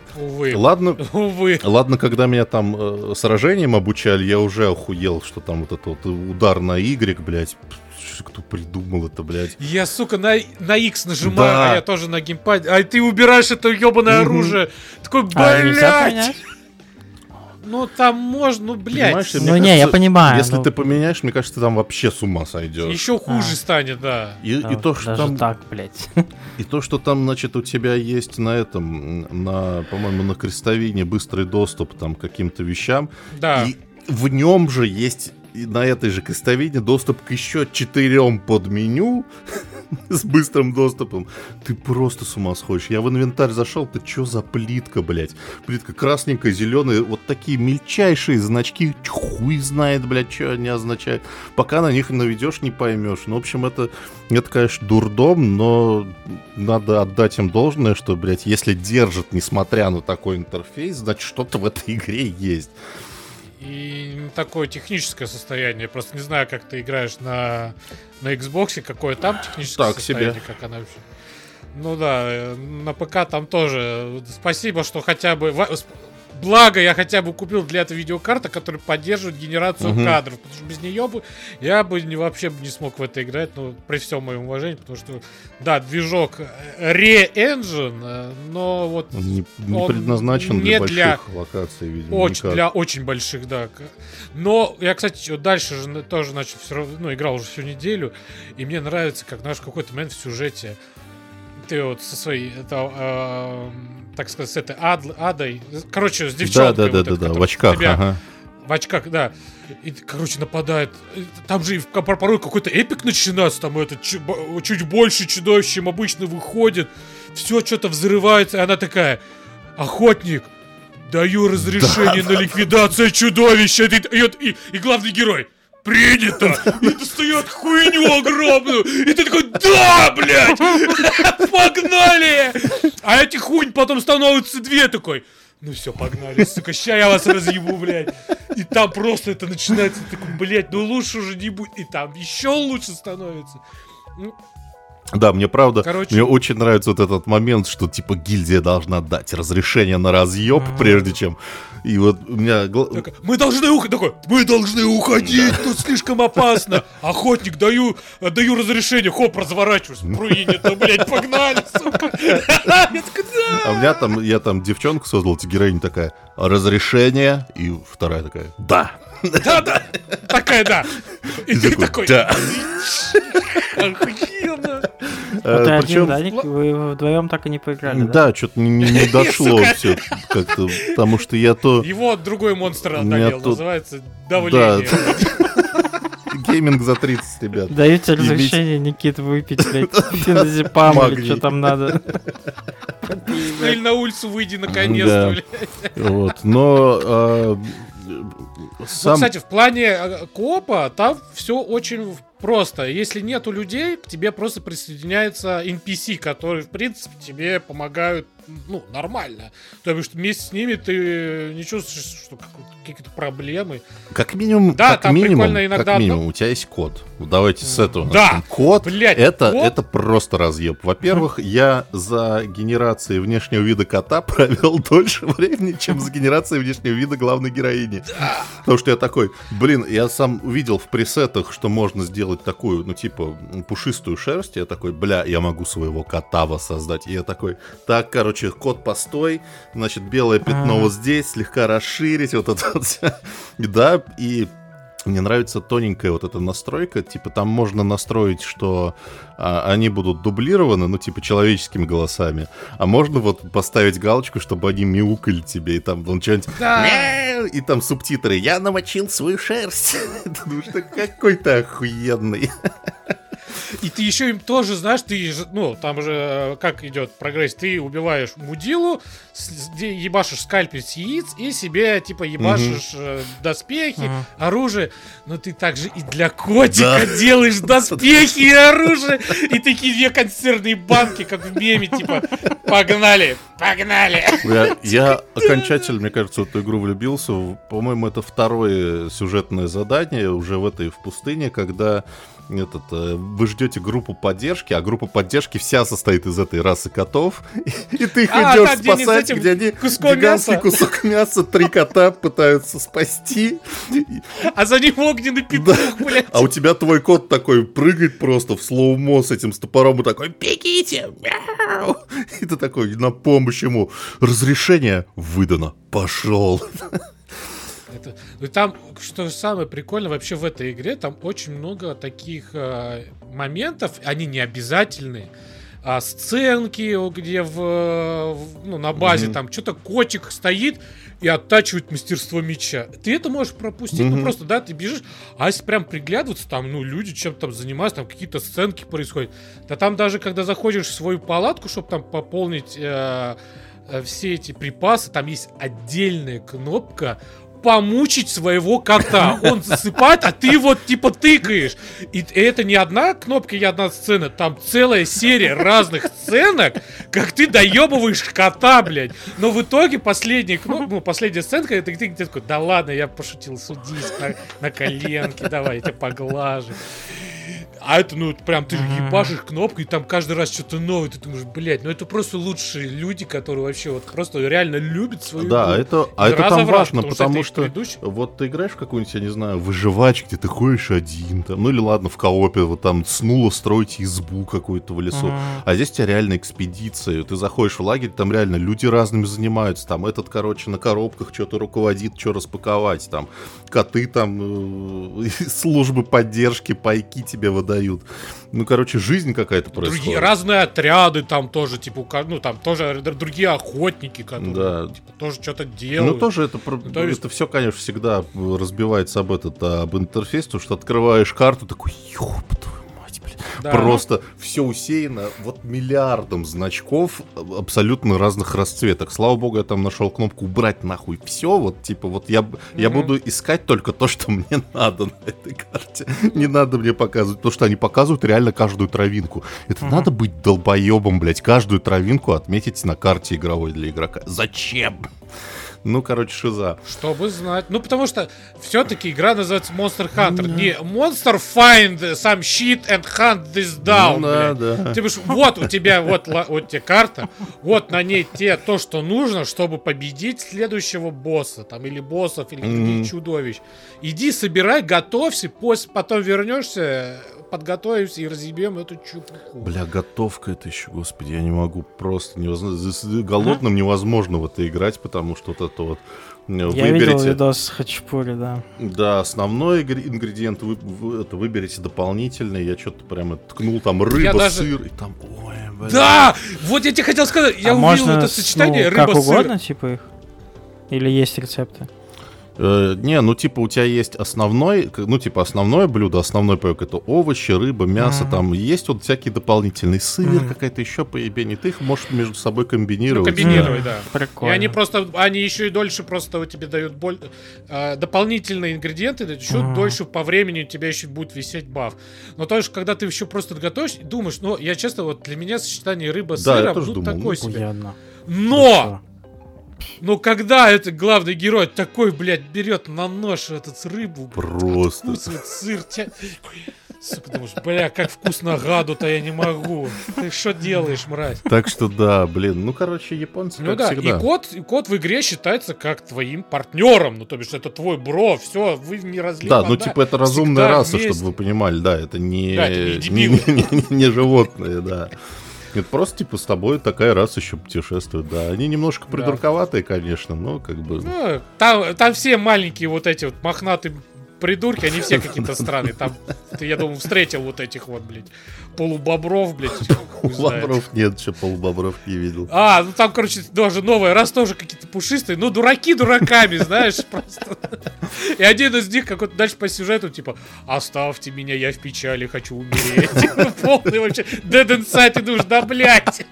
когда меня там сражением обучали, я уже охуел, что там вот этот вот удар на Y, блядь, кто придумал это, блядь. Я, сука, на X нажимаю, Да. а я тоже на геймпаде. А ты убираешь это ебаное оружие. Такой, Нельзя блядь! поменять? Ну, там можно, ну, блядь. Понимаешь, Ну, не, я понимаю. Если ну, ты поменяешь, мне кажется, ты там вообще с ума сойдешь. Еще хуже станет, да. И да, то, что даже там, так, блядь. и то, что там, значит, у тебя есть на этом, по-моему, на крестовине быстрый доступ там к каким-то вещам. Да. И в нем же есть и на этой же крестовине доступ к еще 4 подменю с быстрым доступом. Ты просто с ума сходишь. Я в инвентарь зашел, ты чё за плитка, блядь? Плитка красненькая, зеленая, вот такие мельчайшие значки, хуй знает, блядь, что они означают. Пока на них наведешь, не поймешь. Ну, в общем, это, конечно, дурдом, но надо отдать им должное, что, блядь, если держат, несмотря на такой интерфейс, значит, что-то в этой игре есть. И такое техническое состояние. Я просто не знаю, как ты играешь на Xbox, какое там техническое Так состояние, себе. как она вообще. Ну да, на ПК там тоже. Спасибо, что хотя бы... Благо, я хотя бы купил для этого видеокарту, которая поддерживает генерацию кадров. Потому что без нее бы я бы вообще не смог в это играть, ну, при всем моем уважении, потому что, да, движок Re-Engine, но вот... Не он предназначен не для больших для- локаций, видимо. Очень, никак. для очень больших, да. Но я, кстати, вот дальше же тоже начал все равно, ну, играл уже всю неделю, и мне нравится, как, знаешь, в какой-то момент в сюжете ты вот со своей, так сказать, с этой адой, короче, с девчонкой. Да, вот этой, в которая очках, тебя- ага. В очках, да. И, короче, нападает. Там же порой какой-то эпик начинается, там это чуть больше чудовищ, чем обычно выходит. Все что-то взрывается, и она такая: охотник, даю разрешение на ликвидацию чудовища. И главный герой: принято! И достает хуйню огромную! И ты такой: да, блядь! Погнали! А этих хуйнь потом становится 2, такой: ну все, погнали, сука, ща я вас разъебу, блядь. И там просто это начинается, такой, блядь, ну лучше уже не будет. И там еще лучше становится. Ну, Да, мне правда, короче, мне очень нравится вот этот момент, что типа гильдия должна дать разрешение на разъеб, прежде чем... И вот у меня... такой, мы должны уходить, тут слишком опасно. Охотник, даю разрешение, хоп, разворачиваюсь, принято, блядь, погнали, сука. Я такой: да. А у меня там, я там девчонку создал, героиня такая: разрешение, и вторая такая: да. Да, такая, да. И ты такой: да. охуенно. А ты один, Причем, да, Ник? Вы вдвоем так и не поиграли, да? да, что-то не дошло Сука. все как-то, потому что я то... Его другой монстр меня одолел, тут- называется давление. Гейминг за 30, ребят. Даю тебе И ведь- разрешение, Никит, выпить, блядь, феназепам или Магний. что там надо. Или на улицу выйди наконец-то, Да. блядь. Вот, но... Ну, сам... кстати, в плане коопа там все очень просто. Если нету людей, к тебе просто присоединяются NPC, которые, в принципе, тебе помогают, ну, нормально. То есть вместе с ними ты не чувствуешь, что какие-то проблемы. Как минимум, Да, как там минимум, прикольно иногда как минимум, у тебя есть код. Вот давайте с этого Да, начнем. Код, блядь, это, код? это просто разъеб. Во-первых, я за генерацией внешнего вида кота провел дольше времени, чем за генерацией внешнего вида главной героини. Потому что я такой, блин, я сам увидел в пресетах, что можно сделать такую, ну, типа, пушистую шерсть. Я такой, бля, я могу своего кота воссоздать. И я такой, так, короче, кот постой, значит, белое пятно вот здесь, слегка расширить, вот это вот. Да, и мне нравится тоненькая вот эта настройка, типа там можно настроить, что они будут дублированы, ну типа человеческими голосами, а можно вот поставить галочку, чтобы они мяукали тебе, и там он что-нибудь... Да. И там субтитры: «Я намочил свою шерсть». Ты думаешь, ты какой ты охуенный. И ты еще им тоже, знаешь, ты, ну, там же как идет прогресс, ты убиваешь мудилу, ебашишь скальпель с яиц и себе, типа, ебашишь доспехи, оружие, но ты также и для котика делаешь доспехи и оружие, и такие 2 консервные банки, как в меме, типа, погнали. Я окончательно, мне кажется, в эту игру влюбился. По-моему, это второе сюжетное задание уже в пустыне, когда вы ждете группу поддержки, а группа поддержки вся состоит из этой расы котов, и ты их идешь спасать, где они гигантский кусок мяса, 3 кота пытаются спасти. А за ним огненный петух, блядь. А у тебя твой кот такой прыгает просто в слоумо с этим топором и такой: бегите! Мяу! И ты такой на помощь ему: разрешение выдано, пошел. Там, что самое прикольное вообще в этой игре, там очень много таких моментов, они не обязательные. Сценки, где на базе там что-то котик стоит и оттачивает мастерство меча. Ты это можешь пропустить, просто, да, ты бежишь, а если прям приглядываться, там, люди чем-то там занимаются, там какие-то сценки происходят. Да там даже, когда заходишь в свою палатку, чтобы там пополнить все эти припасы, там есть отдельная кнопка помучить своего кота. Он засыпает, а ты вот типа тыкаешь. И это не одна кнопка и одна сцена. Там целая серия разных сценок, как ты доебываешь кота, блядь. Но в итоге последняя сценка, это ты такой: да ладно, я пошутил, судись на коленке, давай, я тебя поглажу. А это, прям ты ебашишь кнопку, и там каждый раз что-то новое. Ты думаешь, блядь, это просто лучшие люди, которые вообще вот просто реально любят свою игру. Да, это там важно, потому что вот ты играешь в какую-нибудь, я не знаю, выживач, где ты ходишь один, там, или ладно, в коопе, вот там снуло строить избу какую-то в лесу. А здесь у тебя реально экспедиция. Ты заходишь в лагерь, там реально люди разными занимаются. Там этот, на коробках что-то руководит, что распаковать. Там коты, там службы поддержки, пайки тебе выдают. Жизнь какая-то происходит. Разные отряды там тоже, типа, там тоже другие охотники, которые тоже что-то делают. Тоже это все, конечно, всегда разбивается об интерфейс, потому что открываешь карту, такой: ёб твою мать, блядь. Да. Просто все усеяно вот миллиардом значков абсолютно разных расцветок. Слава богу, я там нашел кнопку убрать нахуй все. Вот типа вот я буду искать только то, что мне надо на этой карте. Не надо мне показывать, потому что они показывают реально каждую травинку. Это надо быть долбоебом, блядь, каждую травинку отметить на карте игровой для игрока. Зачем? Шиза. Чтобы знать. Потому что все-таки игра называется Monster Hunter. Не Monster Find some shit and hunt this down. Да. Ты говоришь, вот у тебя вот тебе карта, вот на ней то, что нужно, чтобы победить следующего босса, там, или боссов, или других чудовищ. Иди, собирай, готовься, потом вернешься, подготовимся и разъебем эту чепуху. Бля, готовка это еще, господи, я не могу, просто невозможно. Голодным невозможно в это играть, потому что вот это вот я видел видос с хачапури, да. Да, основной ингредиент выберите дополнительный. Я что-то прямо ткнул, там рыба, сыр, и там, ой, блин. Да! Вот я тебе хотел сказать, я увидел это сочетание рыба-сыр. Как угодно, типа их? Или есть рецепты? У тебя есть основное блюдо, основной паёк — это овощи, рыба, мясо, там есть вот всякие дополнительные, сыр, какая-то еще поебень, ты их можешь между собой комбинировать. Комбинировать, да. Прикольно. И они еще и дольше просто тебе дают дополнительные ингредиенты, еще дольше по времени у тебя еще будет висеть баф. Но тоже, когда ты еще просто готовишь, думаешь, я честно, вот для меня сочетание рыба-сыра такое себе. Но когда этот главный герой такой, блядь, берет на нож этот рыбу, просто откусывает сыр, сука, думаешь, бля, как вкусно гаду-то я не могу. Ты что делаешь, мразь? Так что да, блин, японцы как всегда. И кот в игре считается как твоим партнером, то бишь это твой бро, все, вы не разлили. Да, это разумная раса, чтобы вы понимали, да, это не животные, да. Это просто, с тобой такая раса еще путешествует, да. Они немножко придурковатые, конечно, но там все маленькие вот эти вот мохнатые придурки, они все какие-то странные. Там, ты, я думаю, встретил вот этих вот, блядь, полубобров, блядь. Полубобров нет, еще полубобров не видел. Там, даже новая раса тоже какие-то пушистые, дураки дураками, знаешь, просто. И один из них, как дальше по сюжету, типа, оставьте меня, я в печали, хочу умереть. Полный вообще dead inside, и думаешь, да, блядь.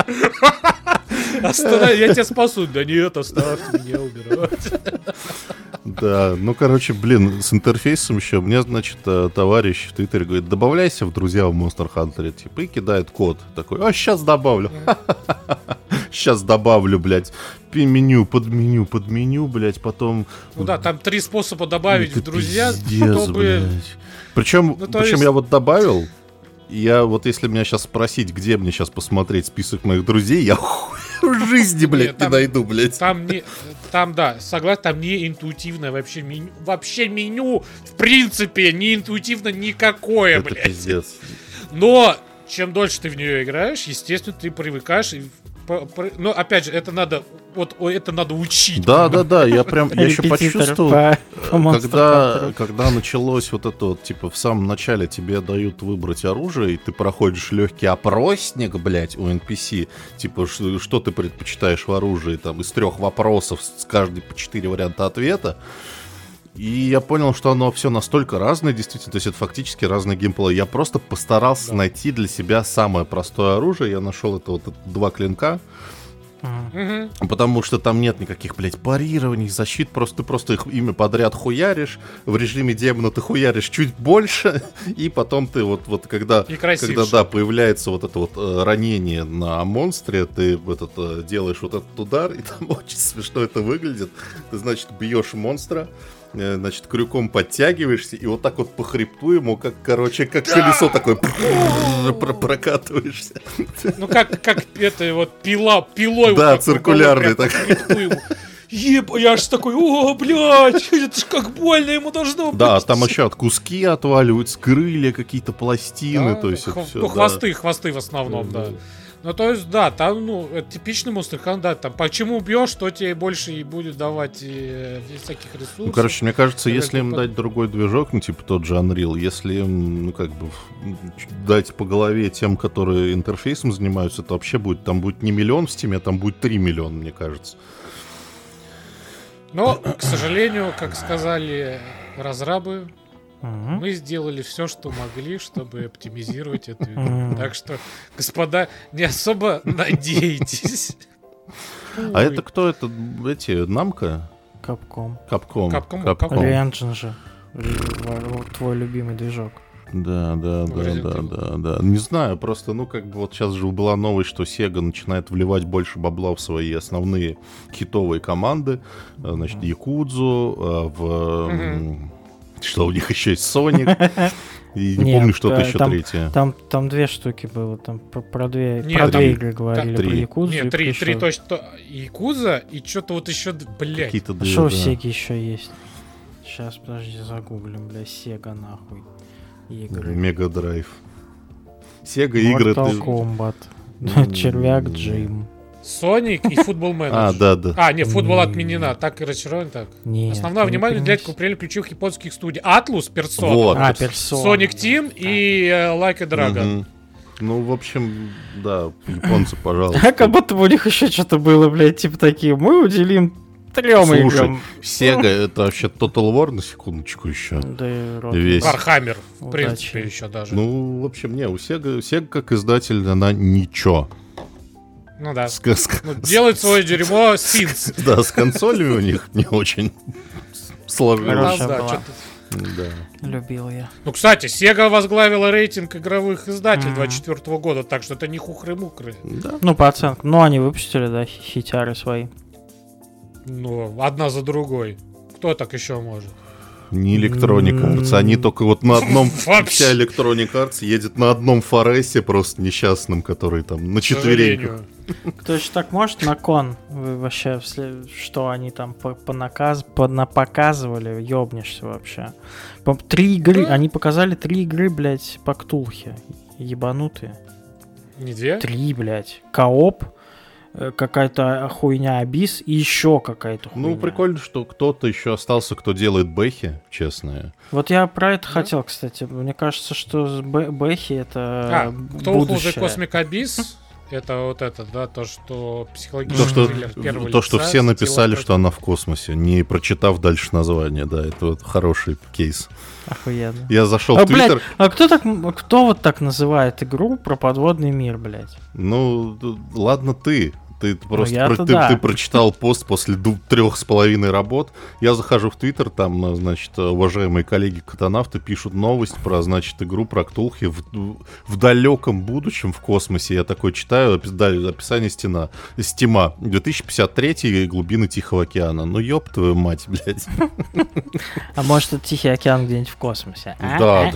Я тебя спасу. Да нет, оставьте меня убирать. Да, с интерфейсом еще. Мне, товарищ в Твиттере говорит: добавляйся в друзья в Monster Hunter, и кидает код. Такой: сейчас добавлю. Сейчас добавлю, блядь, подменю, блядь, потом... Ну да, там 3 способа добавить в друзья, пиздец, чтобы... Причем есть... я вот добавил, я вот если меня сейчас спросить, где мне сейчас посмотреть список моих друзей, я в жизни, блядь, не найду, блядь. Там, да, согласен, там не интуитивное вообще меню. Вообще меню, в принципе, не интуитивно никакое, Это блядь. пиздец. Но чем дольше ты в нее играешь, естественно, ты привыкаешь. Но опять же, это надо учить. Да, я еще почувствовал, когда началось вот это вот, типа, в самом начале тебе дают выбрать оружие, и ты проходишь легкий опросник, блядь, у NPC, типа, что ты предпочитаешь в оружии, там, из 3 вопросов, с каждой по 4 варианта ответа. И я понял, что оно все настолько разное, действительно, то есть это фактически разный геймплей. Я просто постарался найти для себя самое простое оружие. Я нашел это вот 2 клинка. Потому что там нет никаких, блядь, парирований, защит, ты просто их ими подряд хуяришь, в режиме демона ты хуяришь чуть больше, и потом ты вот когда да, появляется вот это вот ранение на монстре, ты делаешь вот этот удар, и там очень смешно это выглядит. Ты, значит, бьешь монстра, значит, крюком подтягиваешься, и вот так вот по хребту ему, как колесо такое прокатываешься. Ну, как это вот пилой. Да, циркулярный так. Я ж такой, о, блядь, это ж как больно ему должно быть. Да, там еще куски отваливаются, крылья, какие-то пластины, то есть это все. Ну, хвосты в основном, да. Ну, то есть, да, там, это типичный Monster Hunter, да, там, почему бьешь, то тебе больше и будет давать всяких ресурсов. Ну, короче, мне кажется, если им дать другой движок, типа тот же Unreal, если им, дать по голове тем, которые интерфейсом занимаются, то вообще там будет не 1 миллион в Steam, а там будет 3 миллиона, мне кажется. Но, к сожалению, как сказали разрабы, мы сделали все, что могли, чтобы оптимизировать эту игру. Так что, господа, не особо надейтесь. А это кто? Это Намка? Капком. Капком. Engine же. Твой любимый движок. Да. Не знаю, просто, вот сейчас же была новость, что Sega начинает вливать больше бабла в свои основные хитовые команды. Значит, Якудзу, что у них еще есть Sonic. И не помню, что-то еще третье. Там 2 штуки было. Там про 2 игры говорили. Про Якудзу. Нет, 3 точно. Якудза и что-то вот еще, блядь. Что у Сеги еще есть? Сейчас, подожди, загуглим, бля, Сега нахуй. Игры. Мега Драйв. Сега игры. Mortal Kombat. Червяк Джим. Sonic и Football Manager. Да. Не, футбол отменена. Так и разочарован так. Основное внимание уделяет управлению ключевых японских студий. Atlus, Persona. Вот. Persona. Sonic Team и Like a Dragon. Ну, в общем, да, японцы, пожалуйста. Как будто бы у них еще что-то было, блядь, типа такие. Мы уделим 3 играм. Слушай, Sega это вообще Total War, на секундочку еще. Да и Warhammer, в принципе, еще даже. Ну, в общем, у Sega как издатель, она ничего. Ну да. Делает свое дерьмо Sins. Да, с консолями у них не очень сложилось. Да. Любил я. Ну, кстати, Sega возглавила рейтинг игровых издателей 24 года, так что это не хухры-мукры. Да. Ну, по оценкам. Ну, они выпустили, да, хитяры свои. Ну, одна за другой. Кто так еще может? Не Electronic Arts. Они только вот на одном... Вся Electronic Arts едет на одном Форесте просто несчастном, который там на четвереньках. Кто еще так может на кон? Вы вообще, что они там показывали, ёбнешься вообще. 3 игры, они показали 3 игры, блядь, по Ктулхе. Ебанутые. Не 2? 3, блядь. Кооп, какая-то хуйня Абис и еще какая-то хуйня. Ну, прикольно, что кто-то еще остался, кто делает бэхи, честные. Вот я про это хотел, кстати. Мне кажется, что бэхи это кто будущее. Кто Cosmic Abyss? Это вот это, да, то, что психологический триллер первого лица. То, что все написали, что она в космосе, не прочитав дальше название, да, это вот хороший кейс. Охуенно. Я зашел в Твиттер. Кто вот так называет игру про подводный мир, блядь? Ну, ладно ты. Ты просто я-то да. ты прочитал пост после 3,5 работ. Я захожу в Твиттер, там, значит, уважаемые коллеги-катанавты пишут новость про, значит, игру про Ктулхи в далеком будущем в космосе. Я такой читаю, описание Стима. 2053 глубины Тихого океана. Ну, ёб твою мать, блядь. А может, это Тихий океан где-нибудь в космосе? Да.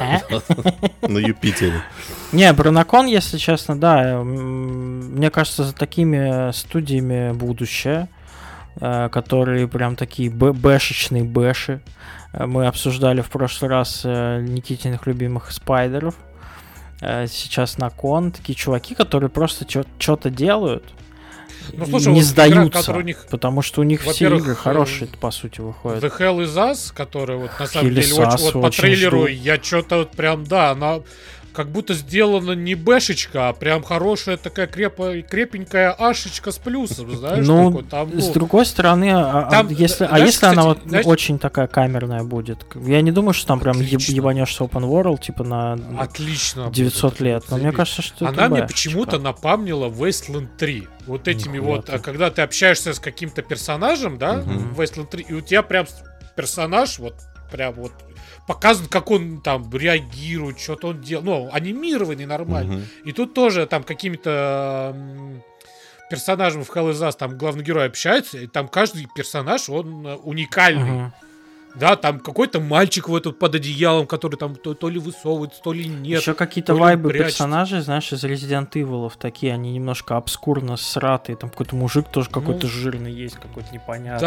На Юпитере. Не, Бронокон, если честно, да. Мне кажется, за такими студиями будущее, которые прям такие бэшечные бэши. Мы обсуждали в прошлый раз Никитиных любимых спайдеров. Сейчас на кон. Такие чуваки, которые просто что-то делают. Ну, слушай, не вот сдаются, игра, у них, потому что у них все игры хорошие, по сути, выходят. The Hell is Us, которая вот на самом Hell деле вот по очень трейлеру жду. я что-то вот прям, да, она как будто сделана не бэшечка, а прям хорошая такая крепенькая ашечка с плюсом, знаешь? Ну, такой, там, с другой стороны, там, если знаешь, она кстати, вот знаешь, очень такая камерная будет, я не думаю, что там прям Отлично. ебанешься open world, типа на отлично 900 будет, лет, но мне заебись. кажется, что это Она мне бэшечка. почему-то напомнила Wasteland 3. Вот этими Нихуя вот, ты. когда ты общаешься с каким-то персонажем, да, в Wasteland 3, и у тебя прям персонаж вот прям вот показан, как он там реагирует, что-то он делает. Ну, анимированный нормально. И тут тоже там какими-то персонажами в Hell is Us там главный герой общается, и там каждый персонаж, он уникальный. Мгм. Да, там какой-то мальчик вот тут под одеялом, который там то ли высовывается, то ли нет. Еще какие-то то ли вайбы прячется. персонажей, знаешь, из Resident Evil такие, они немножко обскурно сратые, там какой-то мужик тоже какой-то жирный есть, какой-то непонятный.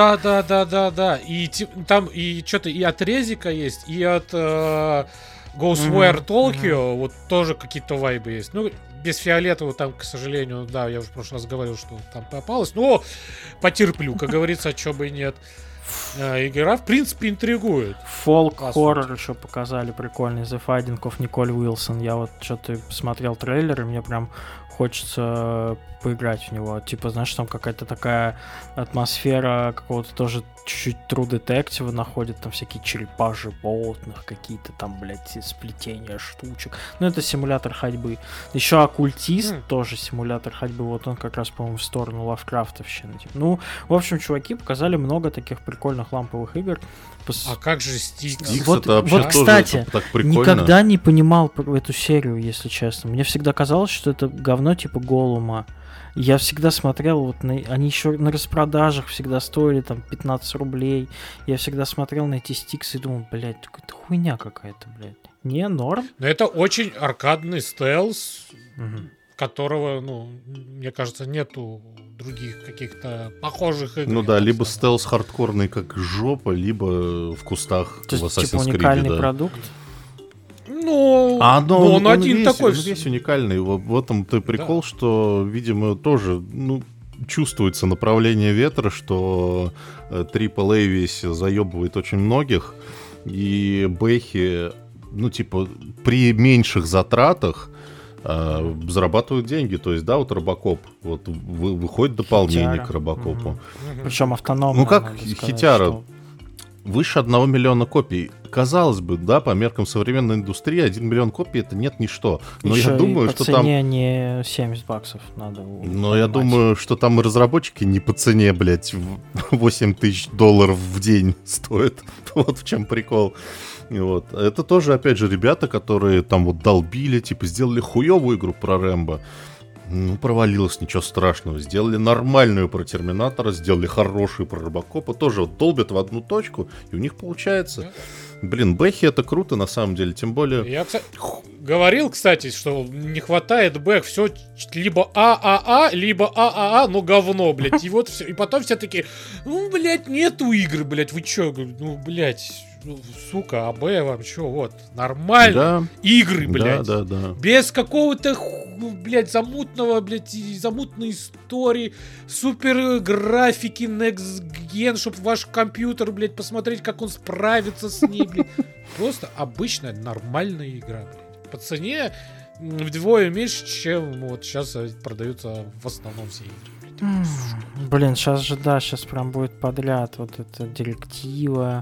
Да. И там и что-то и от Резика есть, и от Ghostwire Tokyo вот тоже какие-то вайбы есть. Ну, без фиолетового там, к сожалению, да, я уже в прошлый раз говорил, что там попалось. Но потерплю, как говорится, чё бы и нет. Игра, в принципе, интригует. Фолк-хоррор еще показали прикольный, The Finding of Nicole Wilson. Я вот что-то посмотрел трейлер, и мне прям хочется поиграть в него. Типа, знаешь, там какая-то такая атмосфера какого-то тоже чуть-чуть True Detective находит, там всякие черепа животных, какие-то там, блядь, сплетения штучек. Ну, это симулятор ходьбы. Еще Оккультист, тоже симулятор ходьбы. Вот он как раз, по-моему, в сторону Лавкрафтовщины. Типа. Ну, в общем, чуваки показали много таких прикольных ламповых игр. А как же Стикс? Стикс Вот, это вообще вот, тоже кстати, так прикольно. никогда не понимал эту серию, если честно. Мне всегда казалось, что это говно типа Голума. Я всегда смотрел, вот они еще на распродажах всегда стоили там 15 рублей. Я всегда смотрел на эти стиксы и думал, блядь, это хуйня какая-то, блядь. Не, норм. Но это очень аркадный стелс, которого, ну, мне кажется, нету других каких-то похожих игр. Ну да, либо стелс хардкорный как жопа, либо в кустах То в есть, Assassin's типа, Creed, уникальный да. продукт. Ну, но он один весь, такой. он весь уникальный. В этом-то прикол, что, видимо, тоже, ну, чувствуется направление ветра, что AAA весь заебывает очень многих, и бэхи, ну, типа, при меньших затратах зарабатывают деньги. То есть, да, вот Робокоп, вот выходит дополнение Хитяра. к Робокопу. Причем автономно. Ну, как надо сказать, Хитяра, что- выше 1 миллиона копий. Казалось бы, да, по меркам современной индустрии 1 миллион копий — это нет ничто. Но Ещё я и думаю, по что цене там... не 70 баксов надо. Но я понимать. думаю, что там и разработчики не по цене, блядь, $8 тысяч в день стоят. Вот в чем прикол. Вот. Это тоже, опять же, ребята, которые там вот долбили, типа, сделали хуевую игру про Рэмбо. Ну, провалилось, ничего страшного. Сделали нормальную про Терминатора, сделали хорошую про Робокопа. Тоже вот долбят в одну точку, и у них получается. Блин, бэхи — это круто, на самом деле. Тем более... Я, кстати, говорил, кстати, что не хватает бэк, все либо ААА, либо ААА, но говно, блядь. И вот все. И потом все такие, ну, блядь, нету игры, блядь, вы чё? Я говорю, ну, блядь, сука, АБ вам чё, вот, нормально. Да, Игры, блядь. да. Без какого-то, блядь, замутного, блядь, замутной истории, супер графики Next Gen, чтоб ваш компьютер, блядь, посмотреть, как он справится с ней, блядь. Просто обычная, нормальная игра, блядь. По цене вдвое меньше, чем вот сейчас продаются в основном все игры. Блин, сейчас же, да, сейчас прям будет подряд вот эта директива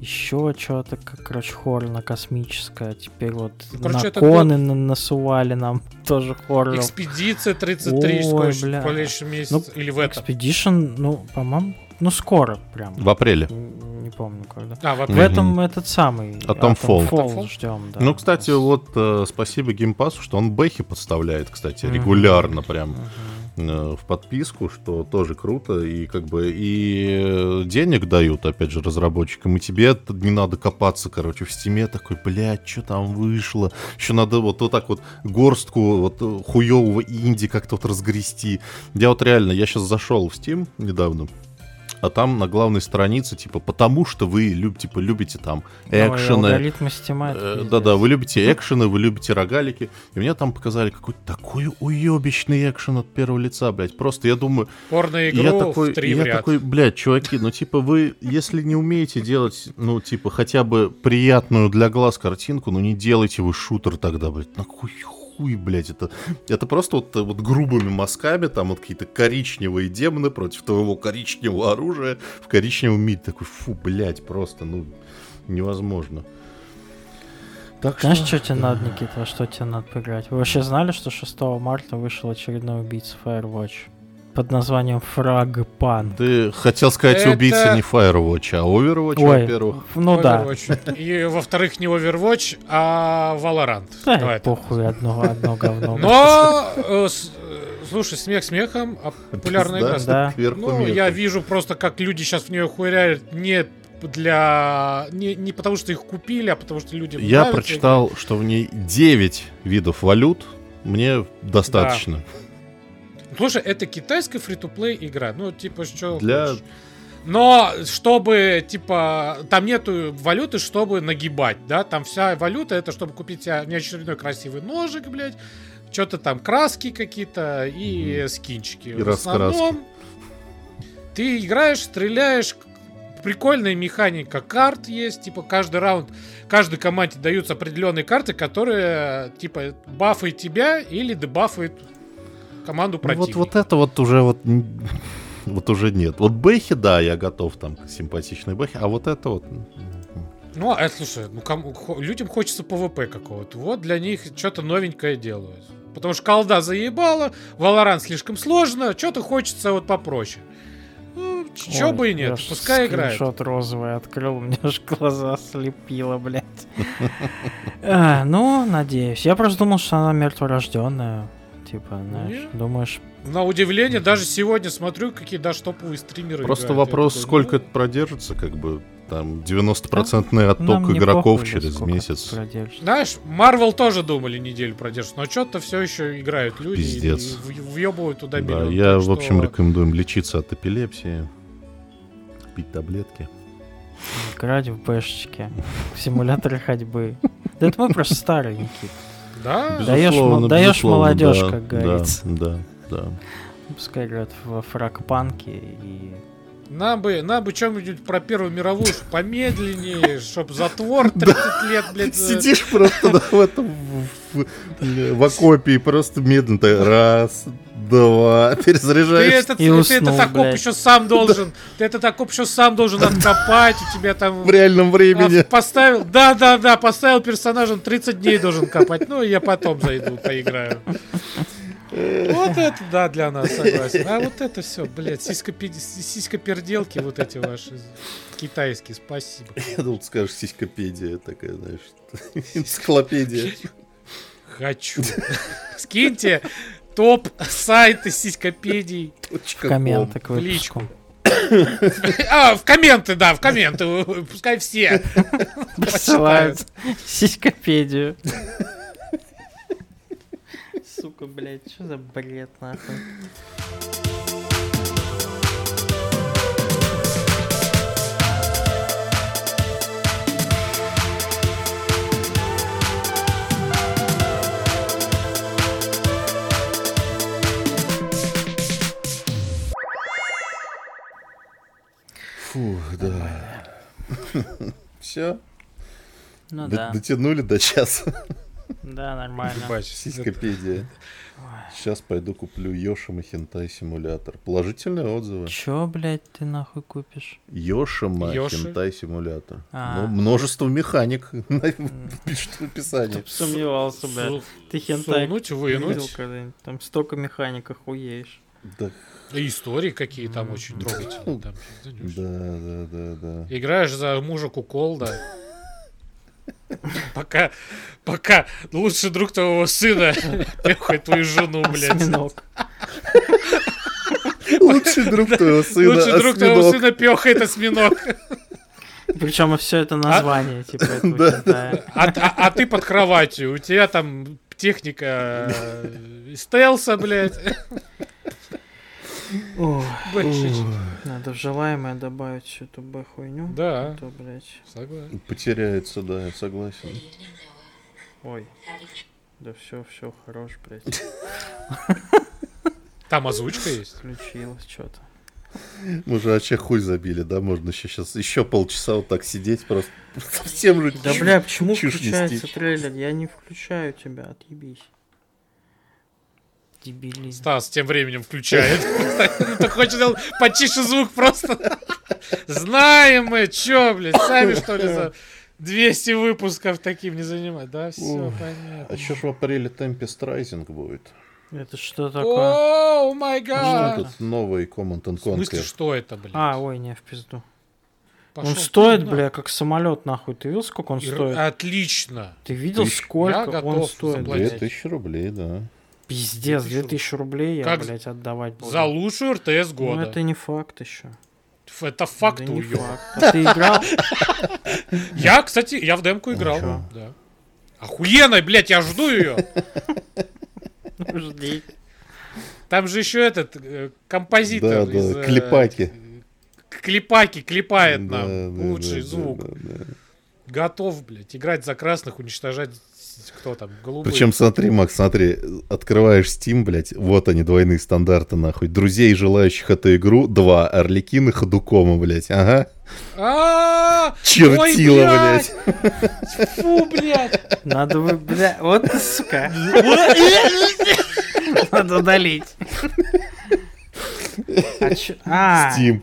еще что-то, короче, хоррорно космическое. Теперь вот короче, на Коны насували нам тоже хоррор. Экспедиция 33 Ой, в бля. следующем месяце. Ну, или в этом. Expedition, ну, по-моему, ну, скоро прям. В апреле. Не помню, когда. А, в В этом этот самый Atomfall. Atomfall. ждем, да. Ну, кстати, вот спасибо геймпасу, что он бэхи подставляет, кстати, регулярно прям в подписку, что тоже круто, и как бы и денег дают, опять же, разработчикам, и тебе не надо копаться, короче, в стиме такой, блядь, что там вышло, еще надо вот так вот горстку вот хуевого инди как-то вот разгрести. Я вот реально, я сейчас зашел в Steam недавно, а там на главной странице, типа, потому что вы любите там экшены. Алгоритмы Стима. Да-да, вы любите экшены, вы любите рогалики. И мне там показали какой-то такой уебищный экшен от первого лица, блядь. Просто я думаю... Порно-игру в 3 в ряд. Я такой, блядь, чуваки, ну, типа, вы, если не умеете делать, ну, типа, хотя бы приятную для глаз картинку, ну, не делайте вы шутер тогда, блядь. На хуй, блядь, это просто вот грубыми мазками, там вот какие-то коричневые демоны против твоего коричневого оружия в коричневом мире. Такой, фу, блядь, просто, ну, невозможно. Так знаешь, что тебе надо, Никита, во что тебе надо поиграть? Вы вообще знали, что 6 марта вышел очередной убийца Firewatch? Под названием Fragpunk. Ты хотел сказать убийца не Firewatch, а Overwatch, во-первых. Ну Overwatch. Да. И, во-вторых, не Overwatch, а Valorant. Да, похуй, одно говно. Но, слушай, смех смехом, а популярная игра. Да. Ну, я вижу просто, как люди сейчас в нее хуярят не потому что их купили, а потому что людям Я нравится. прочитал, что в ней 9 видов валют. Мне достаточно. Да. Слушай, это китайская фри-то-плей игра. Ну, типа, что для... хочешь. Но, чтобы, типа, там нету валюты, чтобы нагибать, да? Там вся валюта, это чтобы купить себе неочередной красивый ножик, блядь, что-то там, краски какие-то и скинчики. И в основном ты играешь, стреляешь, прикольная механика карт есть, типа, каждый раунд, каждой команде даются определенные карты, которые, типа, бафают тебя или дебафают команду противника. Вот это вот уже вот уже нет. Вот бэхи, да, я готов там к симпатичной бэхи, а вот это вот... Ну, слушай, людям хочется ПВП какого-то. Вот для них что-то новенькое делают. Потому что колда заебала, Valorant слишком сложно, что-то хочется вот попроще. Ну, чё бы и нет, пускай играет. Скриншот розовый открыл, у меня аж глаза слепило, блядь. Ну, надеюсь. Я просто думал, что она мертворожденная. Типа, знаешь, думаешь... На удивление, даже сегодня смотрю, какие даже топовые стримеры просто играют. Вопрос, сколько это продержится, как бы, там, 90% отток игроков через месяц. Знаешь, Marvel тоже думали неделю продержится, но что-то все еще играют люди. Пиздец. И въебывают туда Да, миллион. я, в общем, рекомендую лечиться от эпилепсии, пить таблетки. Играть в бэшечки, в симуляторы ходьбы. Да это мы просто старый, Никит. Да? Даешь молодежь, как говорится. Да. Пускай играют в фрагпанки и... Нам бы что-нибудь про Первую мировую помедленнее, чтоб затвор 30 лет, блядь. Сидишь просто в окопе и просто медленно так раз, два, перезаряжаешь. Ты этот окоп еще сам должен. Ты этот окоп еще сам должен откопать, у тебя там... В реальном времени. Поставил, да, поставил персонажа, 30 дней должен копать. Ну, я потом зайду, поиграю. Вот это, да, для нас, согласен. А вот это все, блядь, сиськоперделки вот эти ваши китайские, спасибо. Я думал, ты скажешь, сиськопедия такая, знаешь, энциклопедия. Хочу. Скиньте топ сайты сиськопедий. В комменты к в личку. выпуску. В комменты, да, в комменты. Пускай все присылают сиськопедию. Сука, блядь, что за бред, нахуй? Фу, да. Все? Ну да. Дотянули до часа. Да, нормально. Ебать, Сиськопедия. Сейчас пойду куплю Йошима Хентай Симулятор. Положительные отзывы. Чё, блядь, ты нахуй купишь? Йошима Йоши? Хентай Симулятор. А. Ну, множество механик пишут в описании. Сомневался, блядь. Ты хентай Сунуть, видел вынуть. когда-нибудь? Там столько механик, охуеешь. Да, И истории какие там очень трогательные. Там, знаешь. да. Играешь за мужа Кукол, да. Пока лучший друг твоего сына пехает твою жену, блядь. Осьминог. Лучший друг твоего сына. Лучший друг твоего осьминог. сына пехает осьминог. Причем все это название, типа, этого хентая. А ты под кроватью. У тебя там техника стелса, блядь. Ох, Бэчич. надо в желаемое добавить всю эту хуйню. Да, А то, блядь. согласен. Потеряется, да, я согласен. Ой. Да все, хорош, блядь. Там озвучка есть. Включилось что-то. Мы же вообще хуй забили, да? Можно сейчас еще полчаса вот так сидеть просто. Совсем же Да, бля, почему чушь включается нести. трейлер? Я не включаю тебя, отъебись. Дебилизм. Стас тем временем включает. Ты хочешь сделать потише звук просто. Знаем мы, чё, блядь, сами что ли за 200 выпусков таким не занимать? Да, все Ох. понятно. А еще ж в апреле Tempest Rising будет. Это что такое? О, май Ну, гад! тут новый Command and В смысле, Conquer. что это, блядь? А, ой, не, в пизду. Пошёл Он ты стоит, нахуй. бля, как самолет, нахуй. Ты видел, сколько он стоит? Отлично. Ты видел, Тысяч. сколько Я он готов стоит, заплатить. блядь? 2000 рублей, да. Пиздец, 2000 2000 рублей я, Как блядь, отдавать буду. За лучшую РТС Ну, года. это не факт еще. Это факт, Да не уёб. факт. А ты играл? Я, кстати, я в демку играл. чё? Да. Охуенно, блядь, я жду ее. Ну, жди. Там же еще этот композитор Да, из... да, клипаки. Клипаки клепает Да, нам да, лучший да, звук. да, да. Готов, блядь, играть за красных, уничтожать кто там, голубых. Причем смотри, Макс, смотри, открываешь Steam, блядь, вот они, двойные стандарты, нахуй. Друзей, желающих эту игру, 2. Орликины, Ходукома, блядь, ага. А-а-а! Чертила, Ой, блядь. Фу, блядь! Надо вы, бля, вот ты, сука. Надо удалить. Steam.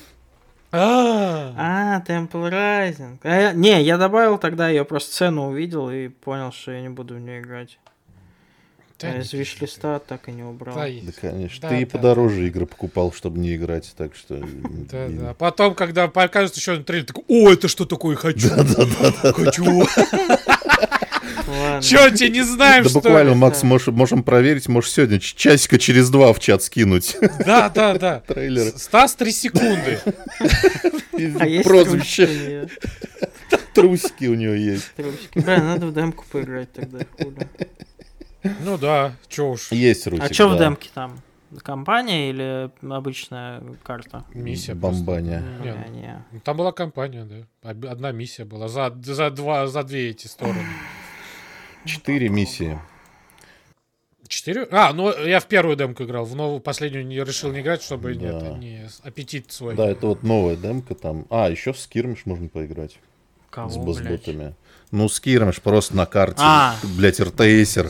Temple Rising. Не, я добавил тогда, я просто цену увидел и понял, что я не буду в нее играть. А из виш-листа так и не убрал. Да, Да, конечно. Да, Ты и да, подороже игры покупал, чтобы не играть, так что... Да, да. Потом, когда покажут еще один трейлер, такой, о, это что такое, хочу. Хочу. Ладно. Че, тебе не знаем, Да что буквально, ли? Макс, можем проверить, можешь сегодня часика через 2 в чат скинуть Да, да, да. трейлеры. Стас 3 секунды. А есть Прозвище. трусики у неё? Трусики у него есть. Трусики. Бля, надо в демку поиграть тогда, хули. Ну да, че уж. Есть Русик, А что в да. демке там? Компания или обычная карта? Миссия просто. Бомбаня. Бля, не. Ну, там была компания, да. Одна миссия была. За две эти стороны. 4 миссии. 4? Ну я в первую демку играл. В новую, последнюю не решил не играть, чтобы Да. не аппетит свой. Да, это вот новая демка там. Еще в скирмиш можно поиграть. С Кого, блядь? босс-ботами. Ну, скирмиш просто на карте. А. Блять, РТСер.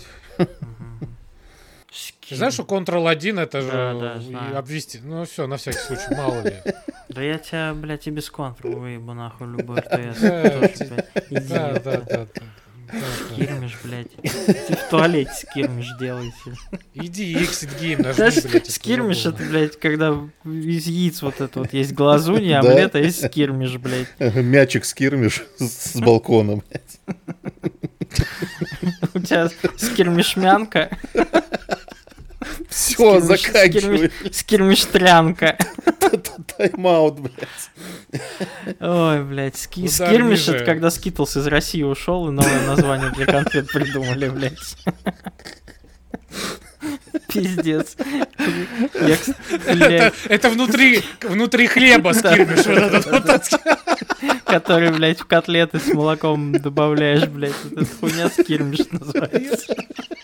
Ты знаешь, что Ctrl-1 это же Да, и знаю. обвести. Ну все, на всякий случай, мало ли. Да я тебя, блядь, и без контура выебу нахуй любой РТС. Да, Тоже, блядь, иди, Да, ёпта. да, да. Скирмиш, блядь. Ты в туалете скирмиш делаете. Иди, Exit Game, нажми, Знаешь, блядь. скирмиш это это, блядь, когда из яиц вот это вот есть глазунья, Да. омлет, а есть скирмиш, блядь. Мячик скирмиш с балкона, блядь. У тебя скирмишмянка, Все, заканчивай. скирмиштрянка. Тайм-аут, блядь. Ой, блядь, Удар скирмиш ниже. это когда Скитлс из России ушел и новое название для конфет придумали, блядь. Пиздец. Я, блядь, Это внутри хлеба скирмиш. Вот этот вот. который, блядь, в котлеты с молоком добавляешь, блядь. Вот эта хуйня скирмиш называется.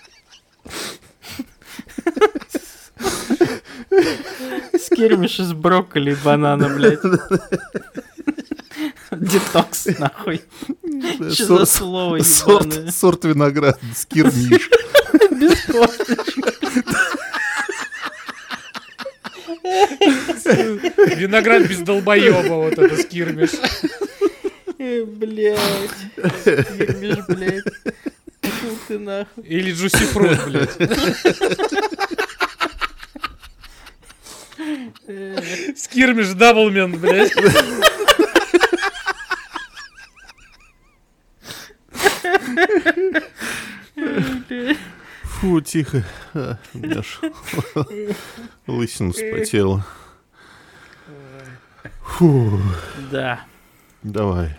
Скирмиш из брокколи и банана, блядь. Детокс, нахуй. Что за слово ебаное? Сорт винограда, скирмиш. Без косточек. Виноград без долбоеба, вот это скирмиш. Блять. Скирмиш, блять. Пошел ты нахуй. Или джусифрут, блядь. Скирмиш даблмен, блядь. Фу, тихо. У меня ж лысина вспотела. Фу. Да. Давай.